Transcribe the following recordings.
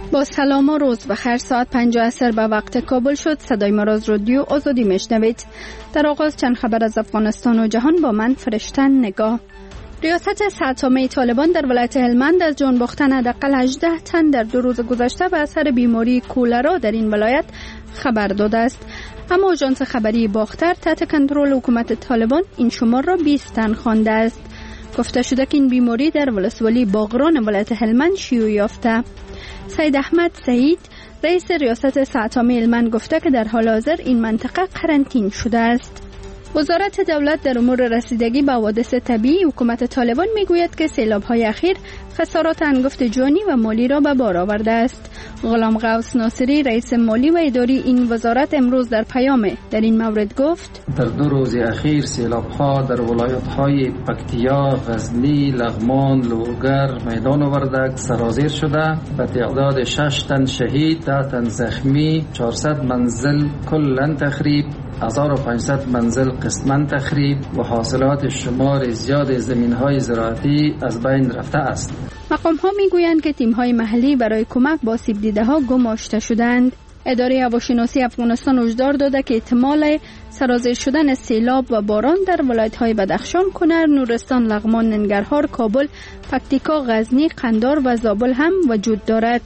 با سلام و روز بخیر. ساعت 5 عصر به وقت کابل شد. صدای ما را از رادیو آزادی میشنوید. در آغاز چند خبر از افغانستان و جهان با من فرشتن نگاه. ریاست سه‌تامه طالبان در ولایت هلمند از جان باختن حداقل 18 تن در 2 روز گذشته به اثر بیماری کولرا در این ولایت خبر داده است. اما آژانس خبری باختر تحت کنترل حکومت طالبان این شمار را 20 تن خوانده است. گفته شده که این بیماری در ولسوالی باغران ولایت هلمند شیوع یافته. سید احمد سعید رئیس ریاست سه‌تامه هلمند گفته که در حال حاضر این منطقه قرنطینه شده است. وزارت دولت در امور رسیدگی به حوادث طبیعی حکومت طالبان میگوید که سیلاب‌های اخیر خسارات انگفت جانی و مالی را به بار آورده است. غلام غوث ناصری رئیس مالی و اداری این وزارت امروز در پیام در این مورد گفت: در 2 روز اخیر سیلاب‌ها در ولایت‌های پکتیا، غزنی، لغمان، لوگر، میدان وردک سرازیر شده. به تعداد 6 تن شهید، 10 تن زخمی، 400 منزل کلاً تخریب، 1500 منزل قسماً تخریب و حاصلات شمار زیاد زمین‌های زراعتی از بین رفته است. مقام‌ها می‌گویند که تیم‌های محلی برای کمک به آسیب دیده‌ها گماشته شدند. اداره هواشناسی افغانستان هشدار داده که احتمال سرازیر شدن سیلاب و باران در ولایت‌های بدخشان، کنر، نورستان، لغمان، ننگرهار، کابل، پکتیکا، غزنی، قندار و زابل هم وجود دارد.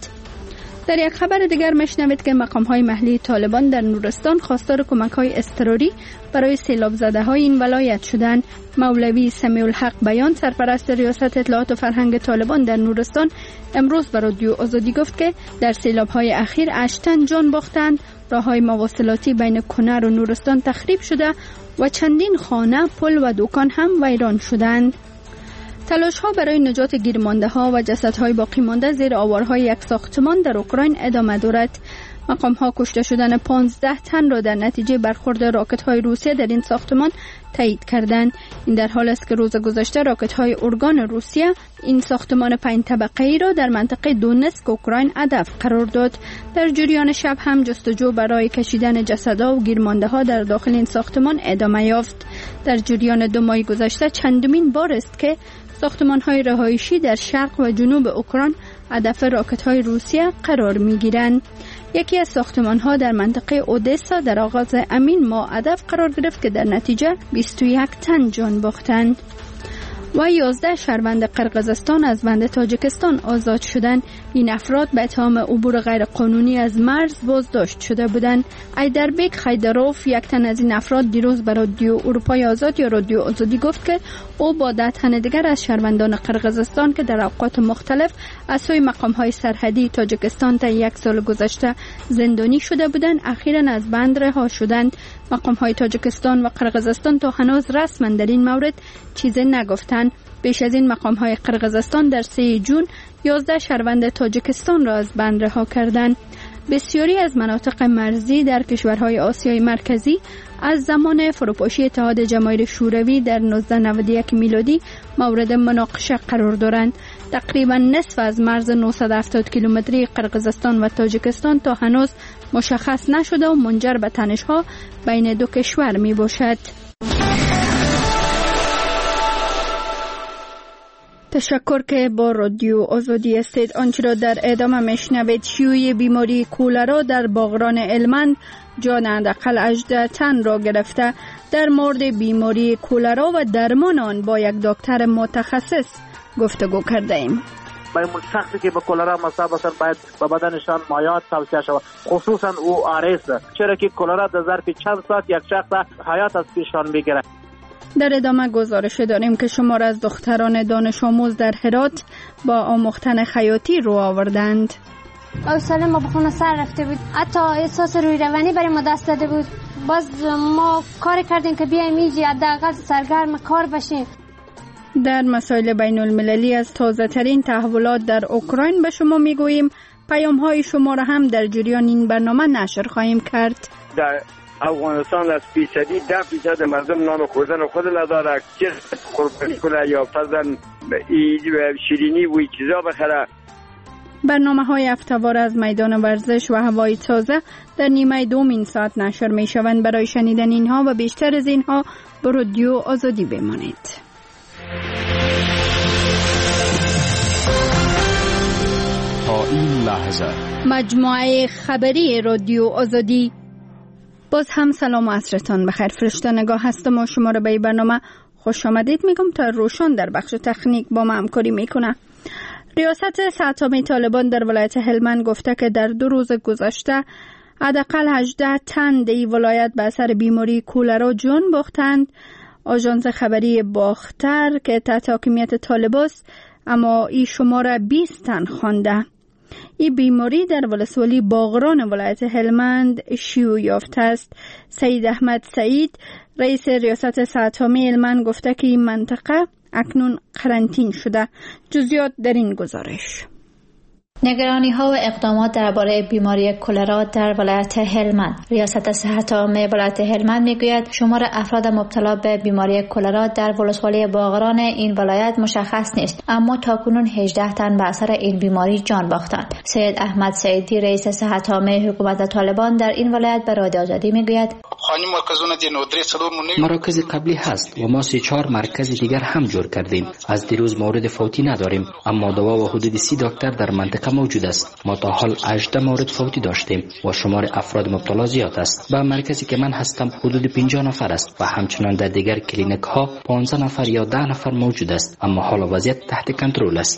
در یک خبر دیگر میشنوید که مقام‌های محلی طالبان در نورستان خواستار کمک‌های اضطراری برای سیلاب زده‌های این ولایت شدند. مولوی سمیع الحق بیان، سرپرست ریاست اطلاعات و فرهنگ طالبان در نورستان، امروز به رادیو آزادی گفت که در سیلاب‌های اخیر 8 تن جان باختند، راه‌های مواصلاتی بین کنر و نورستان تخریب شده و چندین خانه، پل و دکان هم ویران شدند. تلاش‌ها برای نجات گیرمانده‌ها و جسدهای باقی مانده زیر آوارهای یک ساختمان در اوکراین ادامه دارد. مقام‌ها کشته شدن 15 تن را در نتیجه برخورد راکت‌های روسیه در این ساختمان تایید کردند. این در حال است که روز گذشته راکت‌های اورگان روسیه این ساختمان 5 طبقه‌ای را در منطقه دونتسک اوکراین هدف قرار داد. در جریان شب هم جستجو برای کشیدن جسدها و گیرمانده‌ها در داخل این ساختمان ادامه یافت. در جریان 2 ماه گذشته چندمین بار است که ساختمان‌های رهایشی در شرق و جنوب اوکراین هدف راکت‌های روسیه قرار می‌گیرند. یکی از ساختمان‌ها در منطقه اودسا در آغاز همین ماه هدف قرار گرفت که در نتیجه 21 تن جان باختند. و 11 شهروند قرقیزستان از بند تاجیکستان آزاد شدند. این افراد به اتهام عبور غیرقانونی از مرز بازداشت شده بودند. ایدربیک خیدروف، یک تن از این افراد، دیروز به رادیو اروپای آزاد یا رادیو آزادی گفت که او با 10 تن دیگر از شهروندان قرقیزستان که در اوقات مختلف از سوی مقام‌های سرحدی تاجیکستان تا 1 سال گذشته زندانی شده بودند، اخیراً از بند رها شدند. مقام‌های تاجیکستان و قرقیزستان تا هنوز رسما در این مورد چیزی نگفتند. بیش از این مقام‌های قرقیزستان در 3 جون 11 شهروند تاجیکستان را از بند رها کردند. بسیاری از مناطق مرزی در کشورهای آسیای مرکزی از زمان فروپاشی اتحاد جماهیر شوروی در 1991 میلادی مورد مناقشه قرار دارند. تقریبا نصف از مرز 970 کیلومتری قرقیزستان و تاجیکستان تا هنوز مشخص نشده و منجر به تنش‌ها بین 2 کشور می باشد. تشکر که با رادیو آزادی هستید. آنچه را در ادامه میشنوید: شیوع بیماری کولرا در باغران هلمند جان حداقل 18 تن را گرفته. در مورد بیماری کولرا و درمان آن با یک دکتر متخصص گفتگو کرده ایم. برای شخصی که به کولرا مصاب هستند باید به بدنشان مایعات توصیه شود، خصوصا ORS، چرا که کولرا در ظرف چند ساعت یک شخص حیات از پیشان میگیره. در ادامه گزارش داریم که شمار از دختران دانش آموز در هرات با آموختن خیاطی رو آوردند. حوصله ما به خونه سر رفته بود، حتی احساس روی روانی برای ما دست داده بود. باز ما کار کردیم که بیایم اینجا حداقل سرگرم کار بشیم. در مسائل بین المللی از تازه ترین تحولات در اوکراین به شما میگوییم. پیام های شما را هم در جریان این برنامه نشر خواهیم کرد. در افغانستان از 10% مردم نان خوردن خود نداره، چه قربانی کنه یا فرضاً شیرینی و چیزا بخره. برنامه های هفته‌وار از میدان ورزش و هوای تازه در نیمه دوم این ساعت نشر می شوند. برای شنیدن اینها و بیشتر از اینها به رادیو آزادی بمانید. تا این لحظه مجموعه خبری رادیو آزادی. باز هم سلام و عصرتان بخیر. فرشته نگاه هستم و شما را به این برنامه خوش آمدید میگم. تا روشن در بخش تکنیک با ما همکاری میکنه. ریاست سه‌تامه طالبان در ولایت هلمند گفته که در 2 روز گذشته حداقل 18 تن در این ولایت به اثر بیماری کولرا جان باختند. آژانس خبری باختر که تحت حاکمیت طالبان است اما این شماره 20 تن خوانده. این بیماری در ولسوالی باغران ولایت هلمند شیوع یافته است. سید احمد سعید رئیس ریاست سه‌تامه هلمند گفته که این منطقه اکنون قرنطین شده. جزئیات در این گزارش. نگرانی ها و اقدامات درباره بیماری کولرا در ولایت هلمند. ریاست سه‌تامه ولایت هلمند میگوید شمار افراد مبتلا به بیماری کولرا در ولسوالی باغران این ولایت مشخص نیست، اما تاکنون 18 تن به اثر این بیماری جان باختند. سید احمد سعیدی رئیس سه‌تامه حکومت طالبان در این ولایت به رادیو آزادی میگوید مراکز قبلی هست و ما 3-4 مرکز دیگر هم جور کردیم. از دیروز مورد فوتی نداریم، اما دوا و حدود 30 دکتر در منطقه موجود است. ما تا حال 18 مورد فوتی داشتیم و شمار افراد مبتلا زیاد است. به مرکزی که من هستم حدود 50 نفر است و همچنان در دیگر کلینیک ها 15 نفر یا 10 نفر موجود است، اما حال وضعیت تحت کنترل است.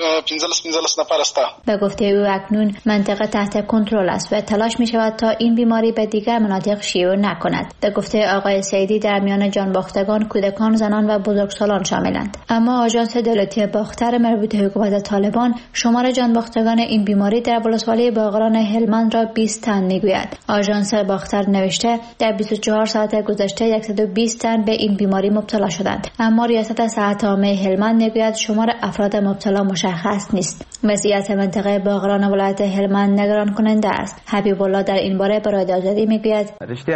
به گفته او اکنون منطقه تحت کنترل است و تلاش می شود تا این بیماری به دیگر مناطق شیوع نکند. به گفته آقای سعیدی در میان جان باختگان کودکان، زنان و بزرگسالان شاملند. اما آژانس دولتی باختر مربوط به حکومت طالبان شمار جان باختگان این بیماری در ولسوالی باغران هلمند را 20 تن میگوید. آژانس باختر نوشته در 24 ساعت گذشته 120 تن به این بیماری مبتلا شدند، اما ریاست سه‌تامه هلمند میگوید شمار افراد مبتلا مشخص نیست. وضعیت منطقه باغران ولایت هلمند نگران کننده است. حبیب الله در این باره به رادیو آزادی میگوید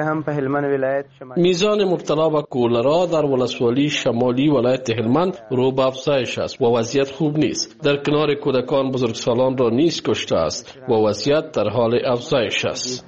میزان مبتلا به کولرا در ولسوالی شمالی ولایت هلمند رو به افزایش است و وضعیت خوب نیست. در کنار کودکان بزرگسالان را نیز کشته است و وضعیت در حال افزایش است.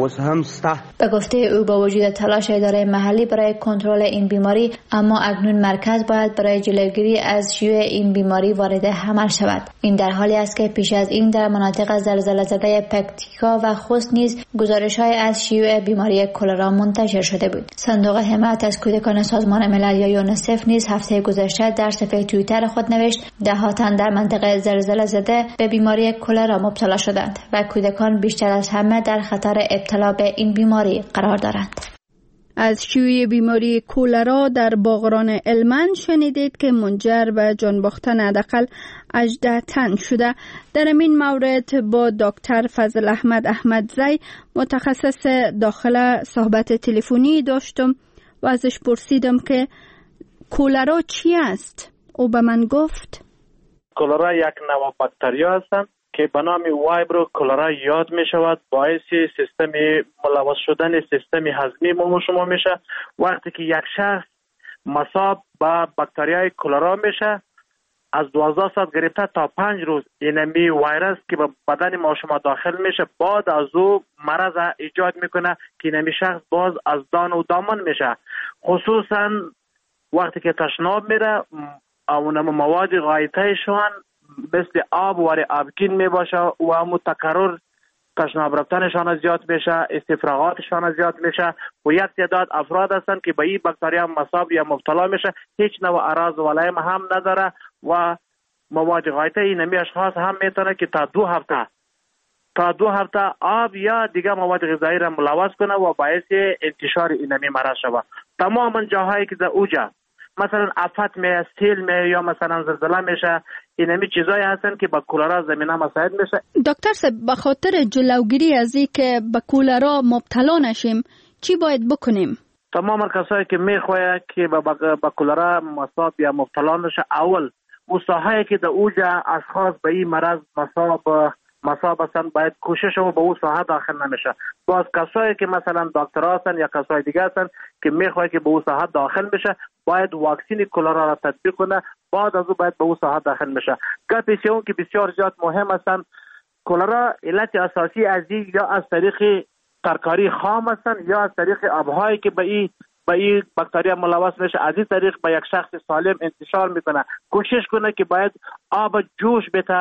به گفته او با وجود تلاش اداره محلی برای کنترل این بیماری، اما اکنون مرکز باید برای جلوگیری از شیوع این بیماری وارد عمل شود. این در حالی است که پیش از این در مناطق زلزله زده پکتیکا و خوست نیز گزارش‌های از شیوع بیماری کولرا منتشر شده بود. صندوق حمایت از کودکان سازمان ملل یا یونیسف نیز هفته گذشته در صفحه توییتر خود نوشت 10 تن در منطقه زلزله زده به بیماری کولرا مبتلا شدند و کودکان بیشتر از همه در خطر ابتلا به این بیماری قرار دارند. از شیوع بیماری کولرا در باغران هلمند شنیدید که منجر به جان باختن حداقل 18 تن شده. در این مورد با دکتر فضل احمد احمدزی متخصص داخله صحبت تلفنی داشتم و ازش پرسیدم که کولرا چی است؟ او به من گفت کولرا یک نوع باکتریا هستند که به نام وایبرو کولرا یاد می شود. باعث سیستم ملوث شدن سیستم هضمی ما شما میشه. وقتی که یک شخص مصاب به باکتریای کولرا میشه، از 12 ساعت گرفته تا 5 روز اینمی ویروس که به بدن ما شما داخل میشه، بعد از او مرض ایجاد میکنه که اینمی شخص باز از دان و دامن میشه. خصوصا وقتی که تشناب میره، اونم مواد غایطه شون مثل آب و آبگین می باشه و همون تکرر تشناب رفتنشان زیاد میشه، استفراغاتشان زیاد میشه و یک تعداد افراد هستند که به این باکتریا مصاب یا مبتلا میشه، هیچ نوع اعراض و علائم هم نداره و مواد غایطه اینمی اشخاص هم میتونه که تا 2 هفته آب یا دیگه مواد غذایی را ملوث کنه و باعث انتشار اینمی مرض شود. تمام جاهایی که در اوجا مثلا آفت می سیل می یا مثلا زلزله میشه، اینمی چیزایی هستن که با کولرا زمینه مساعد میشه. دکتر صاحب، به خاطر جلوگیری از این که به کولرا مبتلا نشیم چی باید بکنیم؟ تمام کسایی که میخواه که با کولرا مصاب یا مبتلا نشه، اول اون ساحه‌ای که در اوجا اشخاص به این مرض مصاب هستن باید کوشش و به اون ساحه داخل نمیشه. باز کسایی که مثلا دکتر هستن یا کسای دیگه هستن که میخواه که به اون ساحه داخل بشه، باید واکسین کولرا را تطبیق کنه، بعد از اون باید به اون ساحه داخل بشه. گپی اون که بسیار زیاد مهم هستن، کولرا علت اساسی از این یا از طریق ترکاری خام هستن یا از طریق آبهایی که به این باکتریا ملوث میشه، از این طریق به یک شخص سالم انتشار میکنه. کوشش کنه که باید آب جوش بده،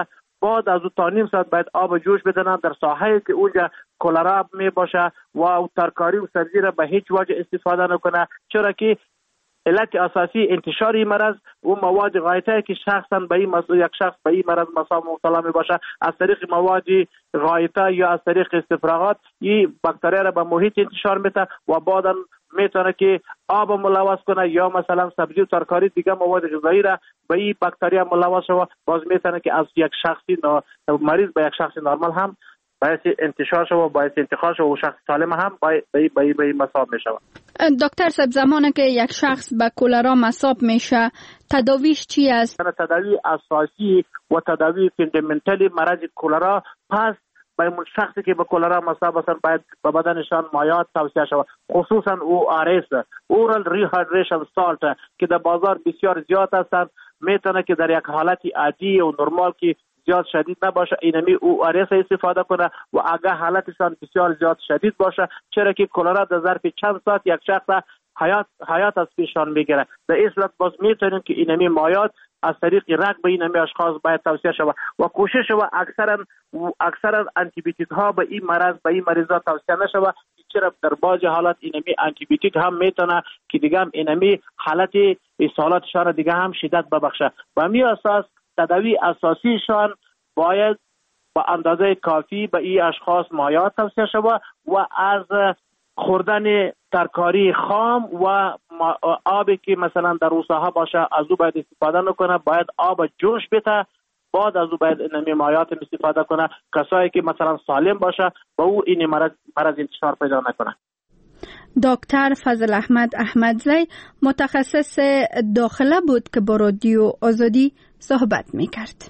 بعد از تا نیم ساعت باید آب جوش بدن در ساحه‌ای که اونجا کلرا می باشه و ترکاری و سبزی را به هیچ وجه استفاده نکنه، چرا که علت اساسی انتشار این مرض و مواد غایطه که شخصا به این یک شخص به این مرض مبتلا می باشه از طریق مواد غایطه یا از طریق استفراغات این باکتری را به محیط انتشار میده و بعدا میتونه که آب ملوث کنه یا مثلا سبزی و ترکاری دیگه مواد غذایی را به این باکتری ملوث شود، باز میتونه که از یک شخصی مریض به یک شخص نرمال هم باعث انتشار شود و باعث انتقال شود و شخص سالم هم به مصاب می شود. دکتر صاحب زمانی که یک شخص به کلرا مصاب میشه تداویش چی است؟ تداوی اساسی و تداوی فاندامنتالی مرض کلرا پس به اون شخصی که به کلرا مصاب هستند باید به بدنشان مایعات توصیه شود، خصوصا ORS اورال ریهایدریشن سالت که در بازار بسیار زیاد هستند، میتونه که در یک حالت عادی و نرمال که زیاد شدید نباشه اینمی ORS استفاده کنه و اگر حالتشان بسیار زیاد شدید باشه، چرا که کلرا در ظرف چند ساعت یک شخص حیات از پیشان میگیره. در این صورت باز میتونیم که اینمی مایعات از طریق رگ به اینمی اشخاص باید توصیه شود و کوشش و اکثرا آنتی بیوتیک ها به این مریضا توصیه نشود، چرا در بعض حالات اینمی آنتی بیوتیک هم میتونه که دیگه هم اینمی حالت اسهالاتشان دیگه هم شدت ببخشه. و می اساس تداوی اساسیشان باید با اندازه کافی به این اشخاص مایعات توصیه شود و از خوردن ترکاری خام و آبی که مثلا در روساها باشه از او باید استفاده نکنه، باید آب جوش بده، بعد از او باید اینمی مایعات استفاده کنه. کسایی که مثلا سالم باشه با او این مرض انتشار پیدا نکنه. دکتر فضل احمد احمدزی متخصص داخله بود که با رادیو آزادی صحبت میکرد.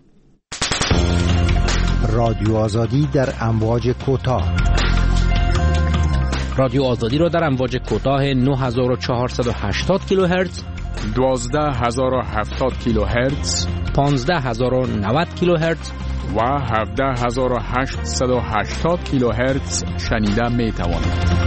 رادیو آزادی در امواج کوتاه. رادیو آزادی را در امواج کوتاه 9480 کیلوهرتز، 12070 کیلوهرتز، 15090 کیلوهرتز و 17880 کیلوهرتز شنیده می توانید.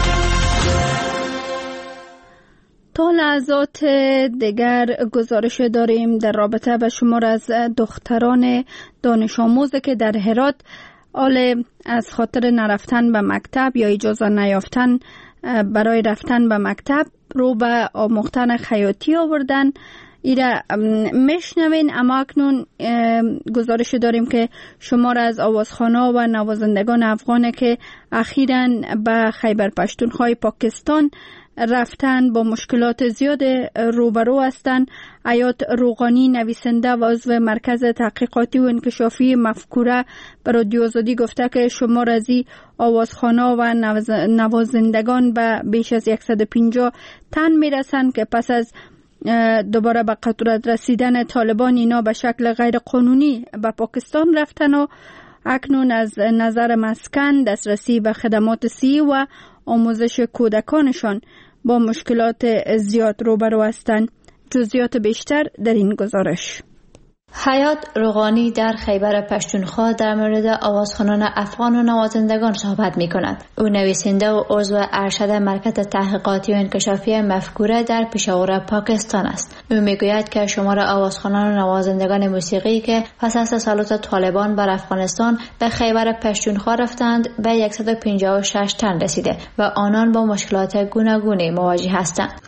تا لحظات دیگر گزارش داریم در رابطه به شمار از دختران دانش آموز که در هرات حال از خاطر نرفتن به مکتب یا اجازه نیافتن برای رفتن به مکتب رو به آموختن خیاطی آوردن. ایره میشنوین، اما اکنون گزارش داریم که شمار از آوازخوان‌ها و نوازندگان افغان که اخیراً به خیبر پختونخوا پاکستان رفتن با مشکلات زیاد روبرو هستند. حیات روغانی نویسنده و عضو مرکز تحقیقاتی و انکشافی مفکوره به رادیو آزادی گفته که شمار از این آوازخوان‌ها و نوازندگان به بیش از 150 تن میرسند که پس از دوباره به قدرت رسیدن طالبان اینا به شکل غیر قانونی به پاکستان رفتن و اکنون از نظر مسکن، دسترسی به خدمات صحی و آموزش کودکانشان با مشکلات زیاد روبرو هستند. جزئیات بیشتر در این گزارش. حیات روغانی در خیبر پختونخوا در مورد آوازخوانان افغان و نوازندگان صحبت می کند. او نویسنده و عضو ارشد مرکز تحقیقاتی و انکشافی مفکوره در پشاور پاکستان است. او می گوید که شمار آوازخوانان و نوازندگان موسیقی که پس از تسلط طالبان بر افغانستان به خیبر پختونخوا رفتند به 156 تن رسیده و آنان با مشکلات گوناگونی مواجه هستند.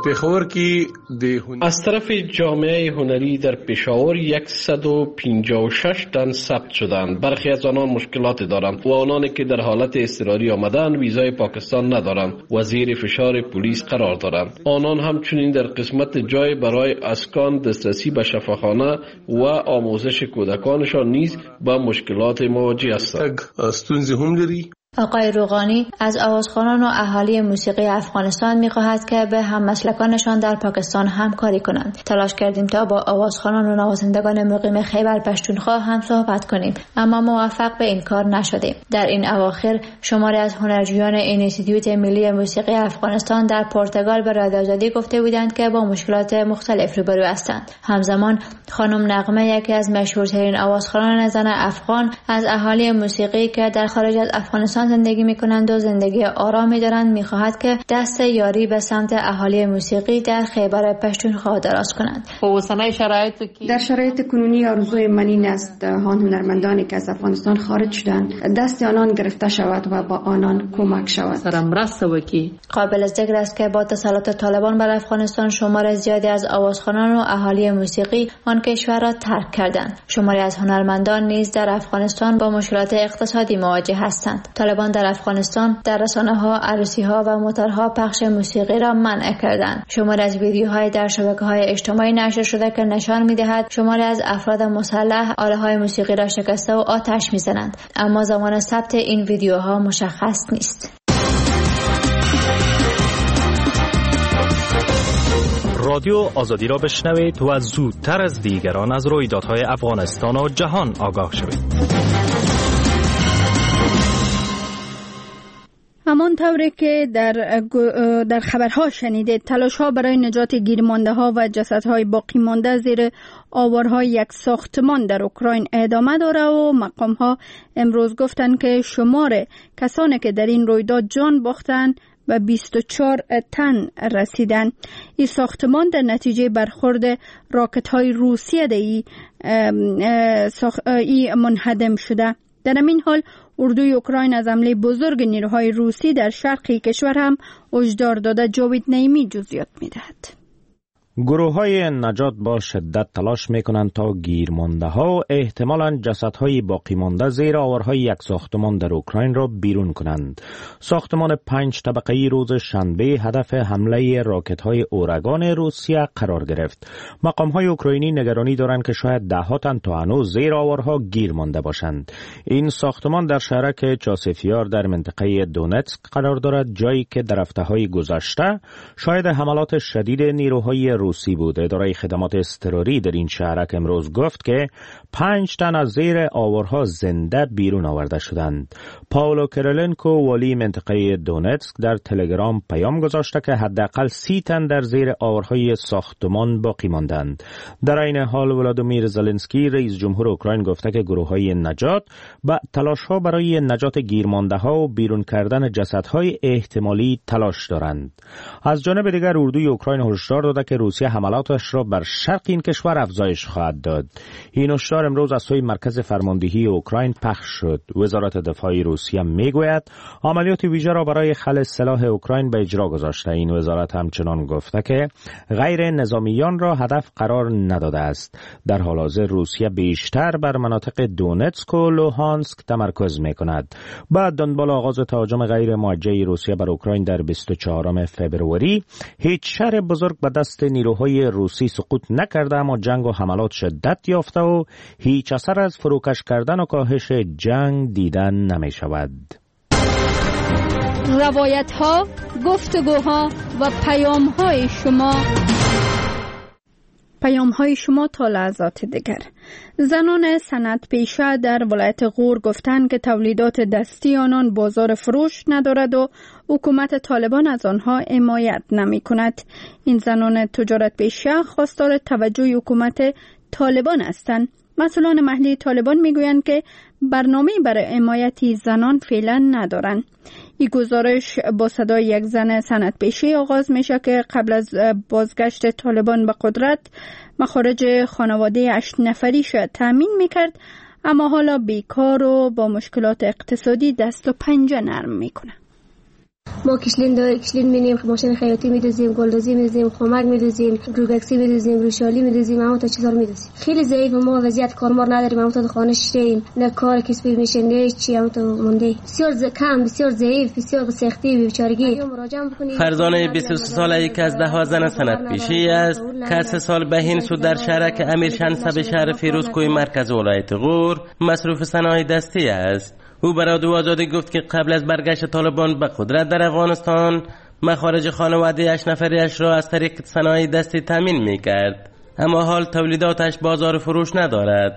از طرف جامعه هنری در پشاور 156 تن ثبت شدند. برخی از آنان مشکلات دارند و آنانی که در حالت اضطراری آمدند ویزای پاکستان ندارند و زیر فشار پلیس قرار دارند. آنان همچنین در قسمت جای برای اسکان، دسترسی به شفاخانه و آموزش کودکانشان نیز با مشکلات مواجه هستند. آقای روغانی از آوازخوانان و اهالی موسیقی افغانستان می‌خواهد که به هممسلکانشان در پاکستان همکاری کنند. تلاش کردیم تا با آوازخوانان و نوازندگان مقیم خیبر پختونخوا هم صحبت کنیم، اما موفق به این کار نشدیم. در این اواخر شماری از هنرجویان انستیتوت ملی موسیقی افغانستان در پرتغال به رادیو آزادی گفته بودند که با مشکلات مختلف روبرو هستند. همزمان خانم نغمه، یکی از مشهورترین آوازخوانان زن افغان، از اهالی موسیقی که در خارج از افغانستان تنها زندگی میکنند و زندگی آرامی دارند میخواهد که دست یاری به سمت اهالی موسیقی در خیبر پشتونخوا دراز کنند. در شرایط کنونی آرزوی من این است آن هنرمندانی که از افغانستان خارج شدند دست آنان گرفته شود و با آنان کمک شود. قابل ذکر است که با تسلط طالبان بر افغانستان شمار زیادی از آوازخوانان و اهالی موسیقی آن کشور را ترک کردند. شماری از هنرمندان نیز در افغانستان با مشکلات اقتصادی مواجه هستند. طالبان در افغانستان در رسانه‌ها، عروسی‌ها و موترها پخش موسیقی را منع کردند. شماری از ویدیوهای در شبکه‌های اجتماعی نشر شده که نشان می‌دهد شماری از افراد مسلح آله‌های موسیقی را شکسته و آتش می‌زنند، اما زمان ثبت این ویدیوها مشخص نیست. رادیو آزادی را بشنوید و زودتر از دیگران از رویدادهای افغانستان و جهان آگاه شوید. همان طوری که در خبرها شنیدید، تلاش‌ها برای نجات گیرمانده‌ها و جسدهای باقی مانده زیر آوارهای یک ساختمان در اوکراین ادامه داره و مقام‌ها امروز گفتند که شمار کسانی که در این رویداد جان باختند و 24 تن رسیدن. این ساختمان در نتیجه برخورد راکت‌های روسیه منهدم شده. در همین حال اردوی اوکراین از حمله بزرگ نیروهای روسی در شرقی کشور هم هشدار داده. جاوید نعیمی جزئیات می‌دهد. گروه‌های نجات با شدت تلاش می‌کنند تا گیرمانده‌ها و احتمالاً جسدهای باقی مانده زیر آوارهای یک ساختمان در اوکراین را بیرون کنند. ساختمان 5 طبقه‌ای روز شنبه هدف حمله راکت‌های اورگان روسیه قرار گرفت. مقام‌های اوکراینی نگرانی دارند که شاید ده‌ها تن تا هنوز زیر آوارها گیر مانده باشند. این ساختمان در شهرک چاسفیار در منطقه دونتسک قرار دارد، جایی که در هفته‌های گذشته شاید حملات شدید نیروهای روسی بود. اداره خدمات اضطراری در این شهرک امروز گفت که 5 تن از زیر آوارها زنده بیرون آورده شدند. پاولو کیریلنکو والی منطقه دونتسک در تلگرام پیام گذاشته که حداقل 30 تن در زیر آوارهای ساختمان باقی ماندند. در این حال ولادیمیر زلنسکی رئیس جمهور اوکراین گفته که گروه‌های نجات با تلاش‌ها برای نجات گیرمانده‌ها و بیرون کردن جسدهای احتمالی تلاش دارند. از جانب دیگر اردوی اوکراین هشدار داده که روسیه حملاتش را بر شرق این کشور افزایش خواهد داد. این هشدار امروز از سوی مرکز فرماندهی اوکراین پخش شد. وزارت دفاع روسیه میگوید عملیات ویژه را برای خلع سلاح اوکراین به اجرا گذاشته. این وزارت همچنان گفته که غیر نظامیان را هدف قرار نداده است. در حال حاضر روسیه بیشتر بر مناطق دونتسک و لوهانسک تمرکز میکند. بعد دنبال آغاز تهاجم غیر موجه روسیه بر اوکراین در 24 فوریه هیچ شهر بزرگ به دست نیروهای روسی سقوط نکرده، اما جنگ و حملات شدت یافته و هیچ اثر از فروکش کردن و کاهش جنگ دیدن نمی شود. روایت ها، گفتگوها و پیام های شما تا لحظات دیگر. زنان صنعت پیشه در ولایت غور گفتند که تولیدات دستی آنان بازار فروش ندارد و حکومت طالبان از آنها حمایت نمی کند. این زنان تجارت پیشه خواستار توجه حکومت طالبان هستند. مسئولان محلی طالبان میگویند که برنامه برای حمایت زنان فعلا ندارند. این گزارش با صدای یک زن صنعت پیشه آغاز میشه که قبل از بازگشت طالبان به قدرت مخارج خانواده 8 نفریش تامین میکرد، اما حالا بیکار و با مشکلات اقتصادی دست و پنجه نرم میکنه. ما کشلین می‌نیم، ماشین خیاطی می‌دوزیم، گلدوزی می‌دوزیم، خمک می‌دوزیم، روبکسی می‌دوزیم، روشالی می‌دوزیم، اما تا چیزا می‌دوزیم. خیلی ضعیف، ما وضعیت کارمار نداریم، اما تا خانه شیم، نه کار کسبی میشه، نه چی، اما تا مونده. بسیار ضعیف، بسیار به سختی و بیچارگی. فرزانه 23 ساله یکی از 10 زن صنعت پیشه است که از 3 سال بهین سود در شهرک امیر شنسب شهر فیروزکوی مرکز ولایت غور مصروف صنایع دستی است. او برای رادیو آزادی گفت که قبل از برگشت طالبان به قدرت در افغانستان مخارج خانواده 8 نفریش را از طریق صنایع دستی تامین می‌کرد، اما حال تولیداتش بازار فروش ندارد.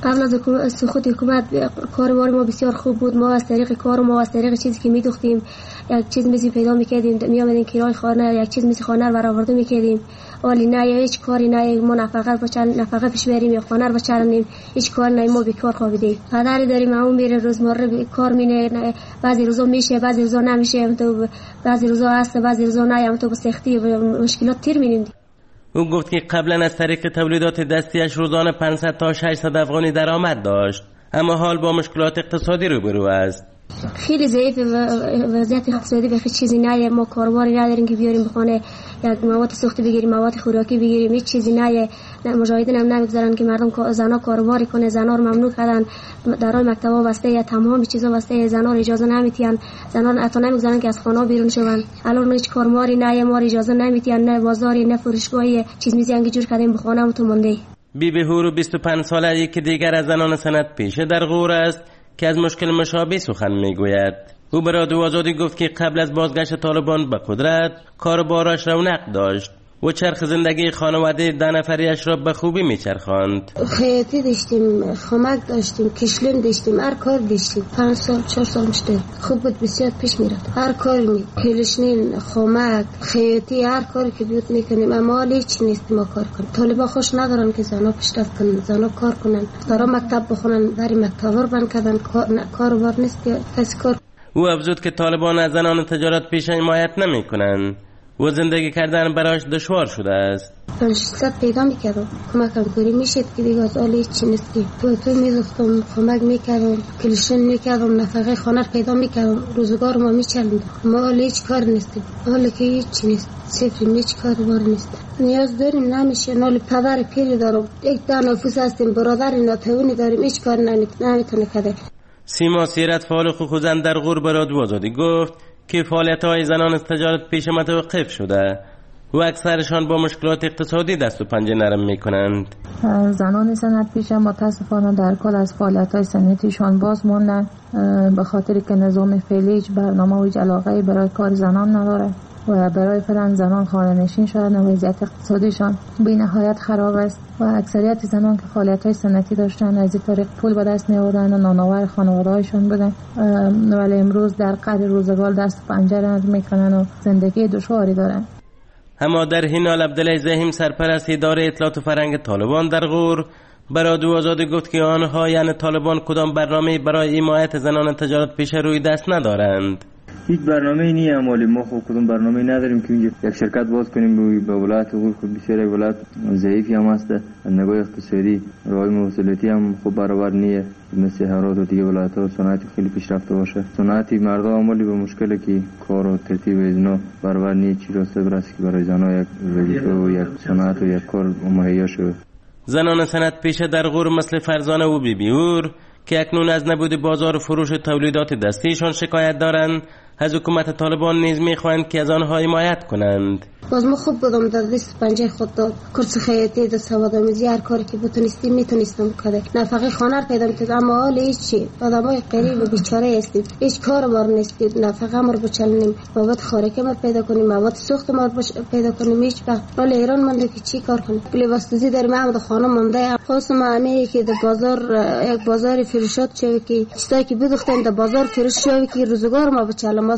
قبل از سقوط حکومت کار ما بسیار خوب بود. ما از طریق کار ما از طریق چیزی که می‌دوختیم یک چیز میزی پیدا می‌کردیم، می‌آمدیم کرای خانه یک چیز میزی خانه رو برآورده می‌کردیم. ولی نه هیچ کاری نه، ما نفقه پیش بریم یا خانه رو بچرانیم، هیچ کار نه، ما بیکار خوابیدیم. پدری داریم اون میره روزمره کار مینه، بعضی روزا میشه بعضی روزا نمیشه، تو بعضی روزا هست بعضی روزا نه، هم تو به سختی و مشکلات تیر می‌بینیم. او گفت که قبلا از طریق تولیدات دستیش روزانه 500 تا 600 افغانی درآمد داشت، اما حال با مشکلات اقتصادی روبرو است. خیلی ضعیف وضعیت اقتصادی به هیچ چیزی نه، ما کاروباری نداریم که بیاریم بخونه یک مواد سوختی بگیریم، مواد خوراکی بگیریم، هیچ چیزی نه. مجاهدین هم نمیگذارن که مردم زنا کاروباری کنه، زنا رو ممنوع کردن، درای مکتبا بسته، یا تمام چیزا بسته، زنا رو اجازه نمیدن، زنا حتی نمیگذارن که از خانه بیرون شون. الان هیچ کاروباری نه، ما اجازه نمیدن، نه بازاری نه فروشگاهی، چیز میزی انگی جور کردیم بخونه تو مونده. بیبی هورو 25 ساله یکی دیگر از زنان سنت پیشه در غور است که از مشکل مشابه سخن میگوید. او به رادیو آزادی گفت که قبل از بازگشت طالبان به قدرت کاروبارش رونق داشت و چرخ زندگی خانواده 10 نفریش را به خوبی میچرخاند. خیاطی داشتیم، خامک داشتیم، کشلن داشتیم، هر کار داشتیم. 5 سال 4 سال میشه خوب بود، بسیار پیش میرفت. هر کاری کلشنین، خامک، خیاطی، هر کاری که بود میکنیم، اما حالا هیچ نیست ما کار کنیم. طالبا خوش ندارن که زنا پیشرفت کنن، زنا کار کنن، دارا مکتب بخونن، در مکتب رو بند کردن، کاروبار نیست که کسی کار. او افزود که طالبان از زنان تجارت پیشه حمایت نمیکنن و زندگی کردن برایش دشوار شده است. 500 پیدا میکردم، کمکم کنی میشد که دیگه از حالی چی نیست که تو میزفتم، کمک میکردم، کلشن میکردم، نفقه خانه پیدا میکردم، روزگار ما میچلندم. ما حالی هیچ کار نیستیم، حالی که هیچ چی نیست، صفریم، هیچ کار بار نیست. نیاز داریم نمیشه، نالی پدر پیری دارم، یک تا نفوس هستیم، برادر ناتوانی داریم، هیچ کار نمیتونه کرده. سیما سیرت فعال حقوق زن در غور به رادیو آزادی گفت که فعالیت‌های زنان از تجارت پیشه متوقف شده و اکثرشان با مشکلات اقتصادی دست و پنجه نرم می‌کنند. زنان سنت پیشه متاسفانه در کل از فعالیت‌های سنتیشان باز موندن، به خاطر که نظام فعلی هیچ برنامه و علاقه‌ای برای کار زنان نداره و برای فعلا زنان خانه نشین شدن و وضعیت اقتصادیشان بی نهایت خراب است و اکثریت زنان که فعالیت‌های سنتی داشتن از این طریق پول به دست می‌آوردن و نانآور خانواده‌هایشان بودن، ولی امروز در قدر روزگار دست و پنجه نرم می‌کنن و زندگی دشواری دارن. اما در این حال عبدالله زهیم سرپرست اداره اطلاعات و فرهنگ طالبان در غور به رادیو آزادی گفت که آنها یعنی طالبان کدام برنامه‌ای برای حمایت زنان تجارت پیشه روی دست ندارند. هیچ برنامه‌ای نیست، ولی ما خود کدوم برنامه‌ای نداریم که یک شرکت باز کنیم. به ولایت غور خود بسیار ولایت ضعیفی هم است، از نگاه اقتصادی راه موصلیتی هم خوب برابر نیست مثل هرات و دیگه ولایت‌ها. صنعتی خیلی پیشرفته باشه، صنعتی مردم عملی به مشکلی که کار و ترتیب اینا برابر نیست، چی راسته برسه که برای زن‌ها یک وظیفه و یک صنعت و یک کار مهیا شود. زنان صنعت پیشه در غور مثل فرزانه و بیبی هور که اکنون از نبود بازار فروش تولیدات دستیشان شکایت دارند، از حکومت طالبان نیز میخواهند که از آنها حمایت کنند. باز ما خوب بودم در دست پنجه خود داد، کورس خیاطی، دست سوادآموزی، هر کاری که بتونستیم میتونستم کنم، نفقه خانه رو پیدا می‌کردم. اما حال هیچی، آدمای غریب و بیچاره هستیم، هیچ کار بار نیست، نفقه ما رو بچلنیم، مواد خوراکی ما پیدا کنیم، مواد سوخت ما رو پیدا کنیم. هیچ وقت حال ایران مونده که چی کار کنیم. لباسدوزی در محمد خانه مونده، خاص ما همه که در بازار یک بازار فروشات شوی که چیزایی که بدوختن در بازار فروش شوی که روزگار ما بچلم.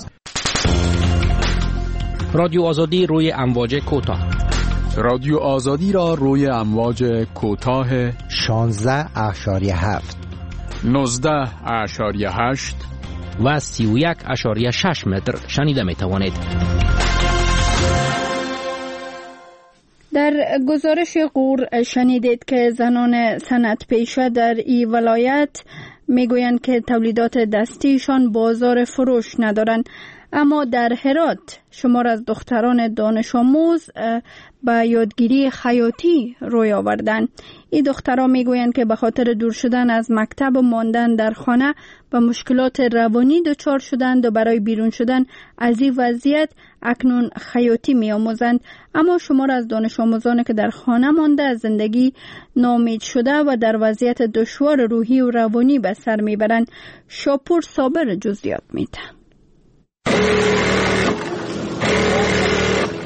رادیو آزادی روی امواج کوتاه. رادیو آزادی را روی امواج کوتاه 16.7 19.8 و 31.6 متر شنیده می توانید. در گزارش غور شنیدید که زنان صنعت پیشه در این ولایت میگویند که تولیدات دستیشان بازار فروش ندارند. اما در هرات شمار از دختران دانش آموز به یادگیری خیاطی روی آوردند. این دختران میگویند که به خاطر دور شدن از مکتب و ماندن در خانه به مشکلات روانی دچار شدند و برای بیرون شدن از این وضعیت اکنون خیاطی میآموزند. اما شمار از دانش آموزان که در خانه مانده از زندگی ناامید شده و در وضعیت دشوار روحی و روانی به سر میبرند. شاپور صابر جزئیات میده.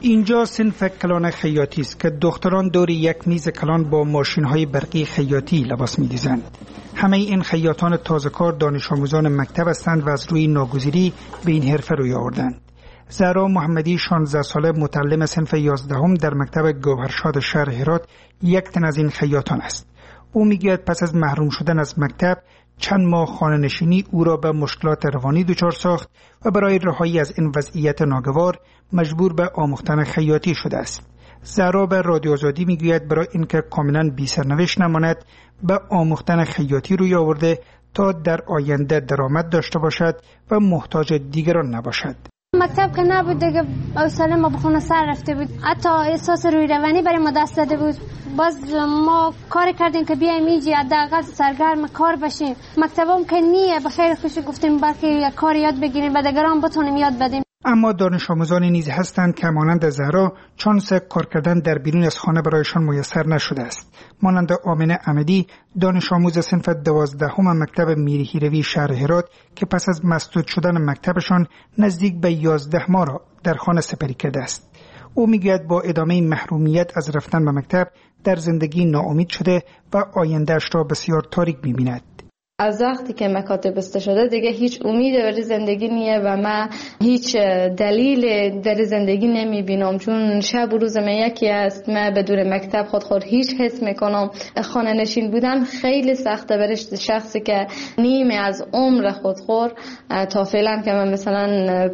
اینجا صنف کلان خیاطی است که دختران دور یک میز کلان با ماشین‌های برقی خیاطی لباس می‌دوزند. همه این خیاطان تازه کار دانش آموزان مکتب هستند و از روی ناگزیری به این حرفه روی آوردند. زهرا محمدی 16 ساله متعلم صنف 11 در مکتب گوهرشاد شهر هرات یک تن از این خیاطان است. او میگوید پس از محروم شدن از مکتب چند ماه خانه نشینی او را به مشکلات روانی دچار ساخت و برای رهایی از این وضعیت ناگوار مجبور به آموختن خیاطی شده است. زهرا به رادیو آزادی میگوید برای اینکه کاملا بی سرنوشت نماند به آموختن خیاطی روی آورده تا در آینده درآمد داشته باشد و محتاج دیگران نباشد. مکتب که نبود دیگه حوصله ما به خونه سر رفته بود. حتی احساس روی روانی برای ما دست داده بود. باز ما کار کردیم که بیایم اینجا حداقل سرگرم کار بشیم. مکتبم که نیه به خیر خوش گفتیم بلکه یک کار یاد بگیریم و دیگران بتونیم یاد بدیم. اما دانش آموزانی نیز هستند که مانند زهرا چانس کار کردن در بیرون از خانه برایشان میسر نشده است. مانند آمنه احمدی دانش آموز صنف 12 مکتب میری هیروی شهر هرات که پس از مسدود شدن مکتبشان نزدیک به 11 ماه را در خانه سپری کرده است. او میگوید با ادامه محرومیت از رفتن به مکتب در زندگی ناامید شده و آیندهش را بسیار تاریک می‌بیند. از وقتی که مکاتب بسته شده دیگه هیچ امیدی برای زندگی نیه و من هیچ دلیل در زندگی نمیبینم، چون شب و روز من یکی است. من بدون مکتب خود هیچ حس میکنم. خانه نشین بودن خیلی سخته برای شخصی که نیمه از عمر خود تا فعلا که من مثلا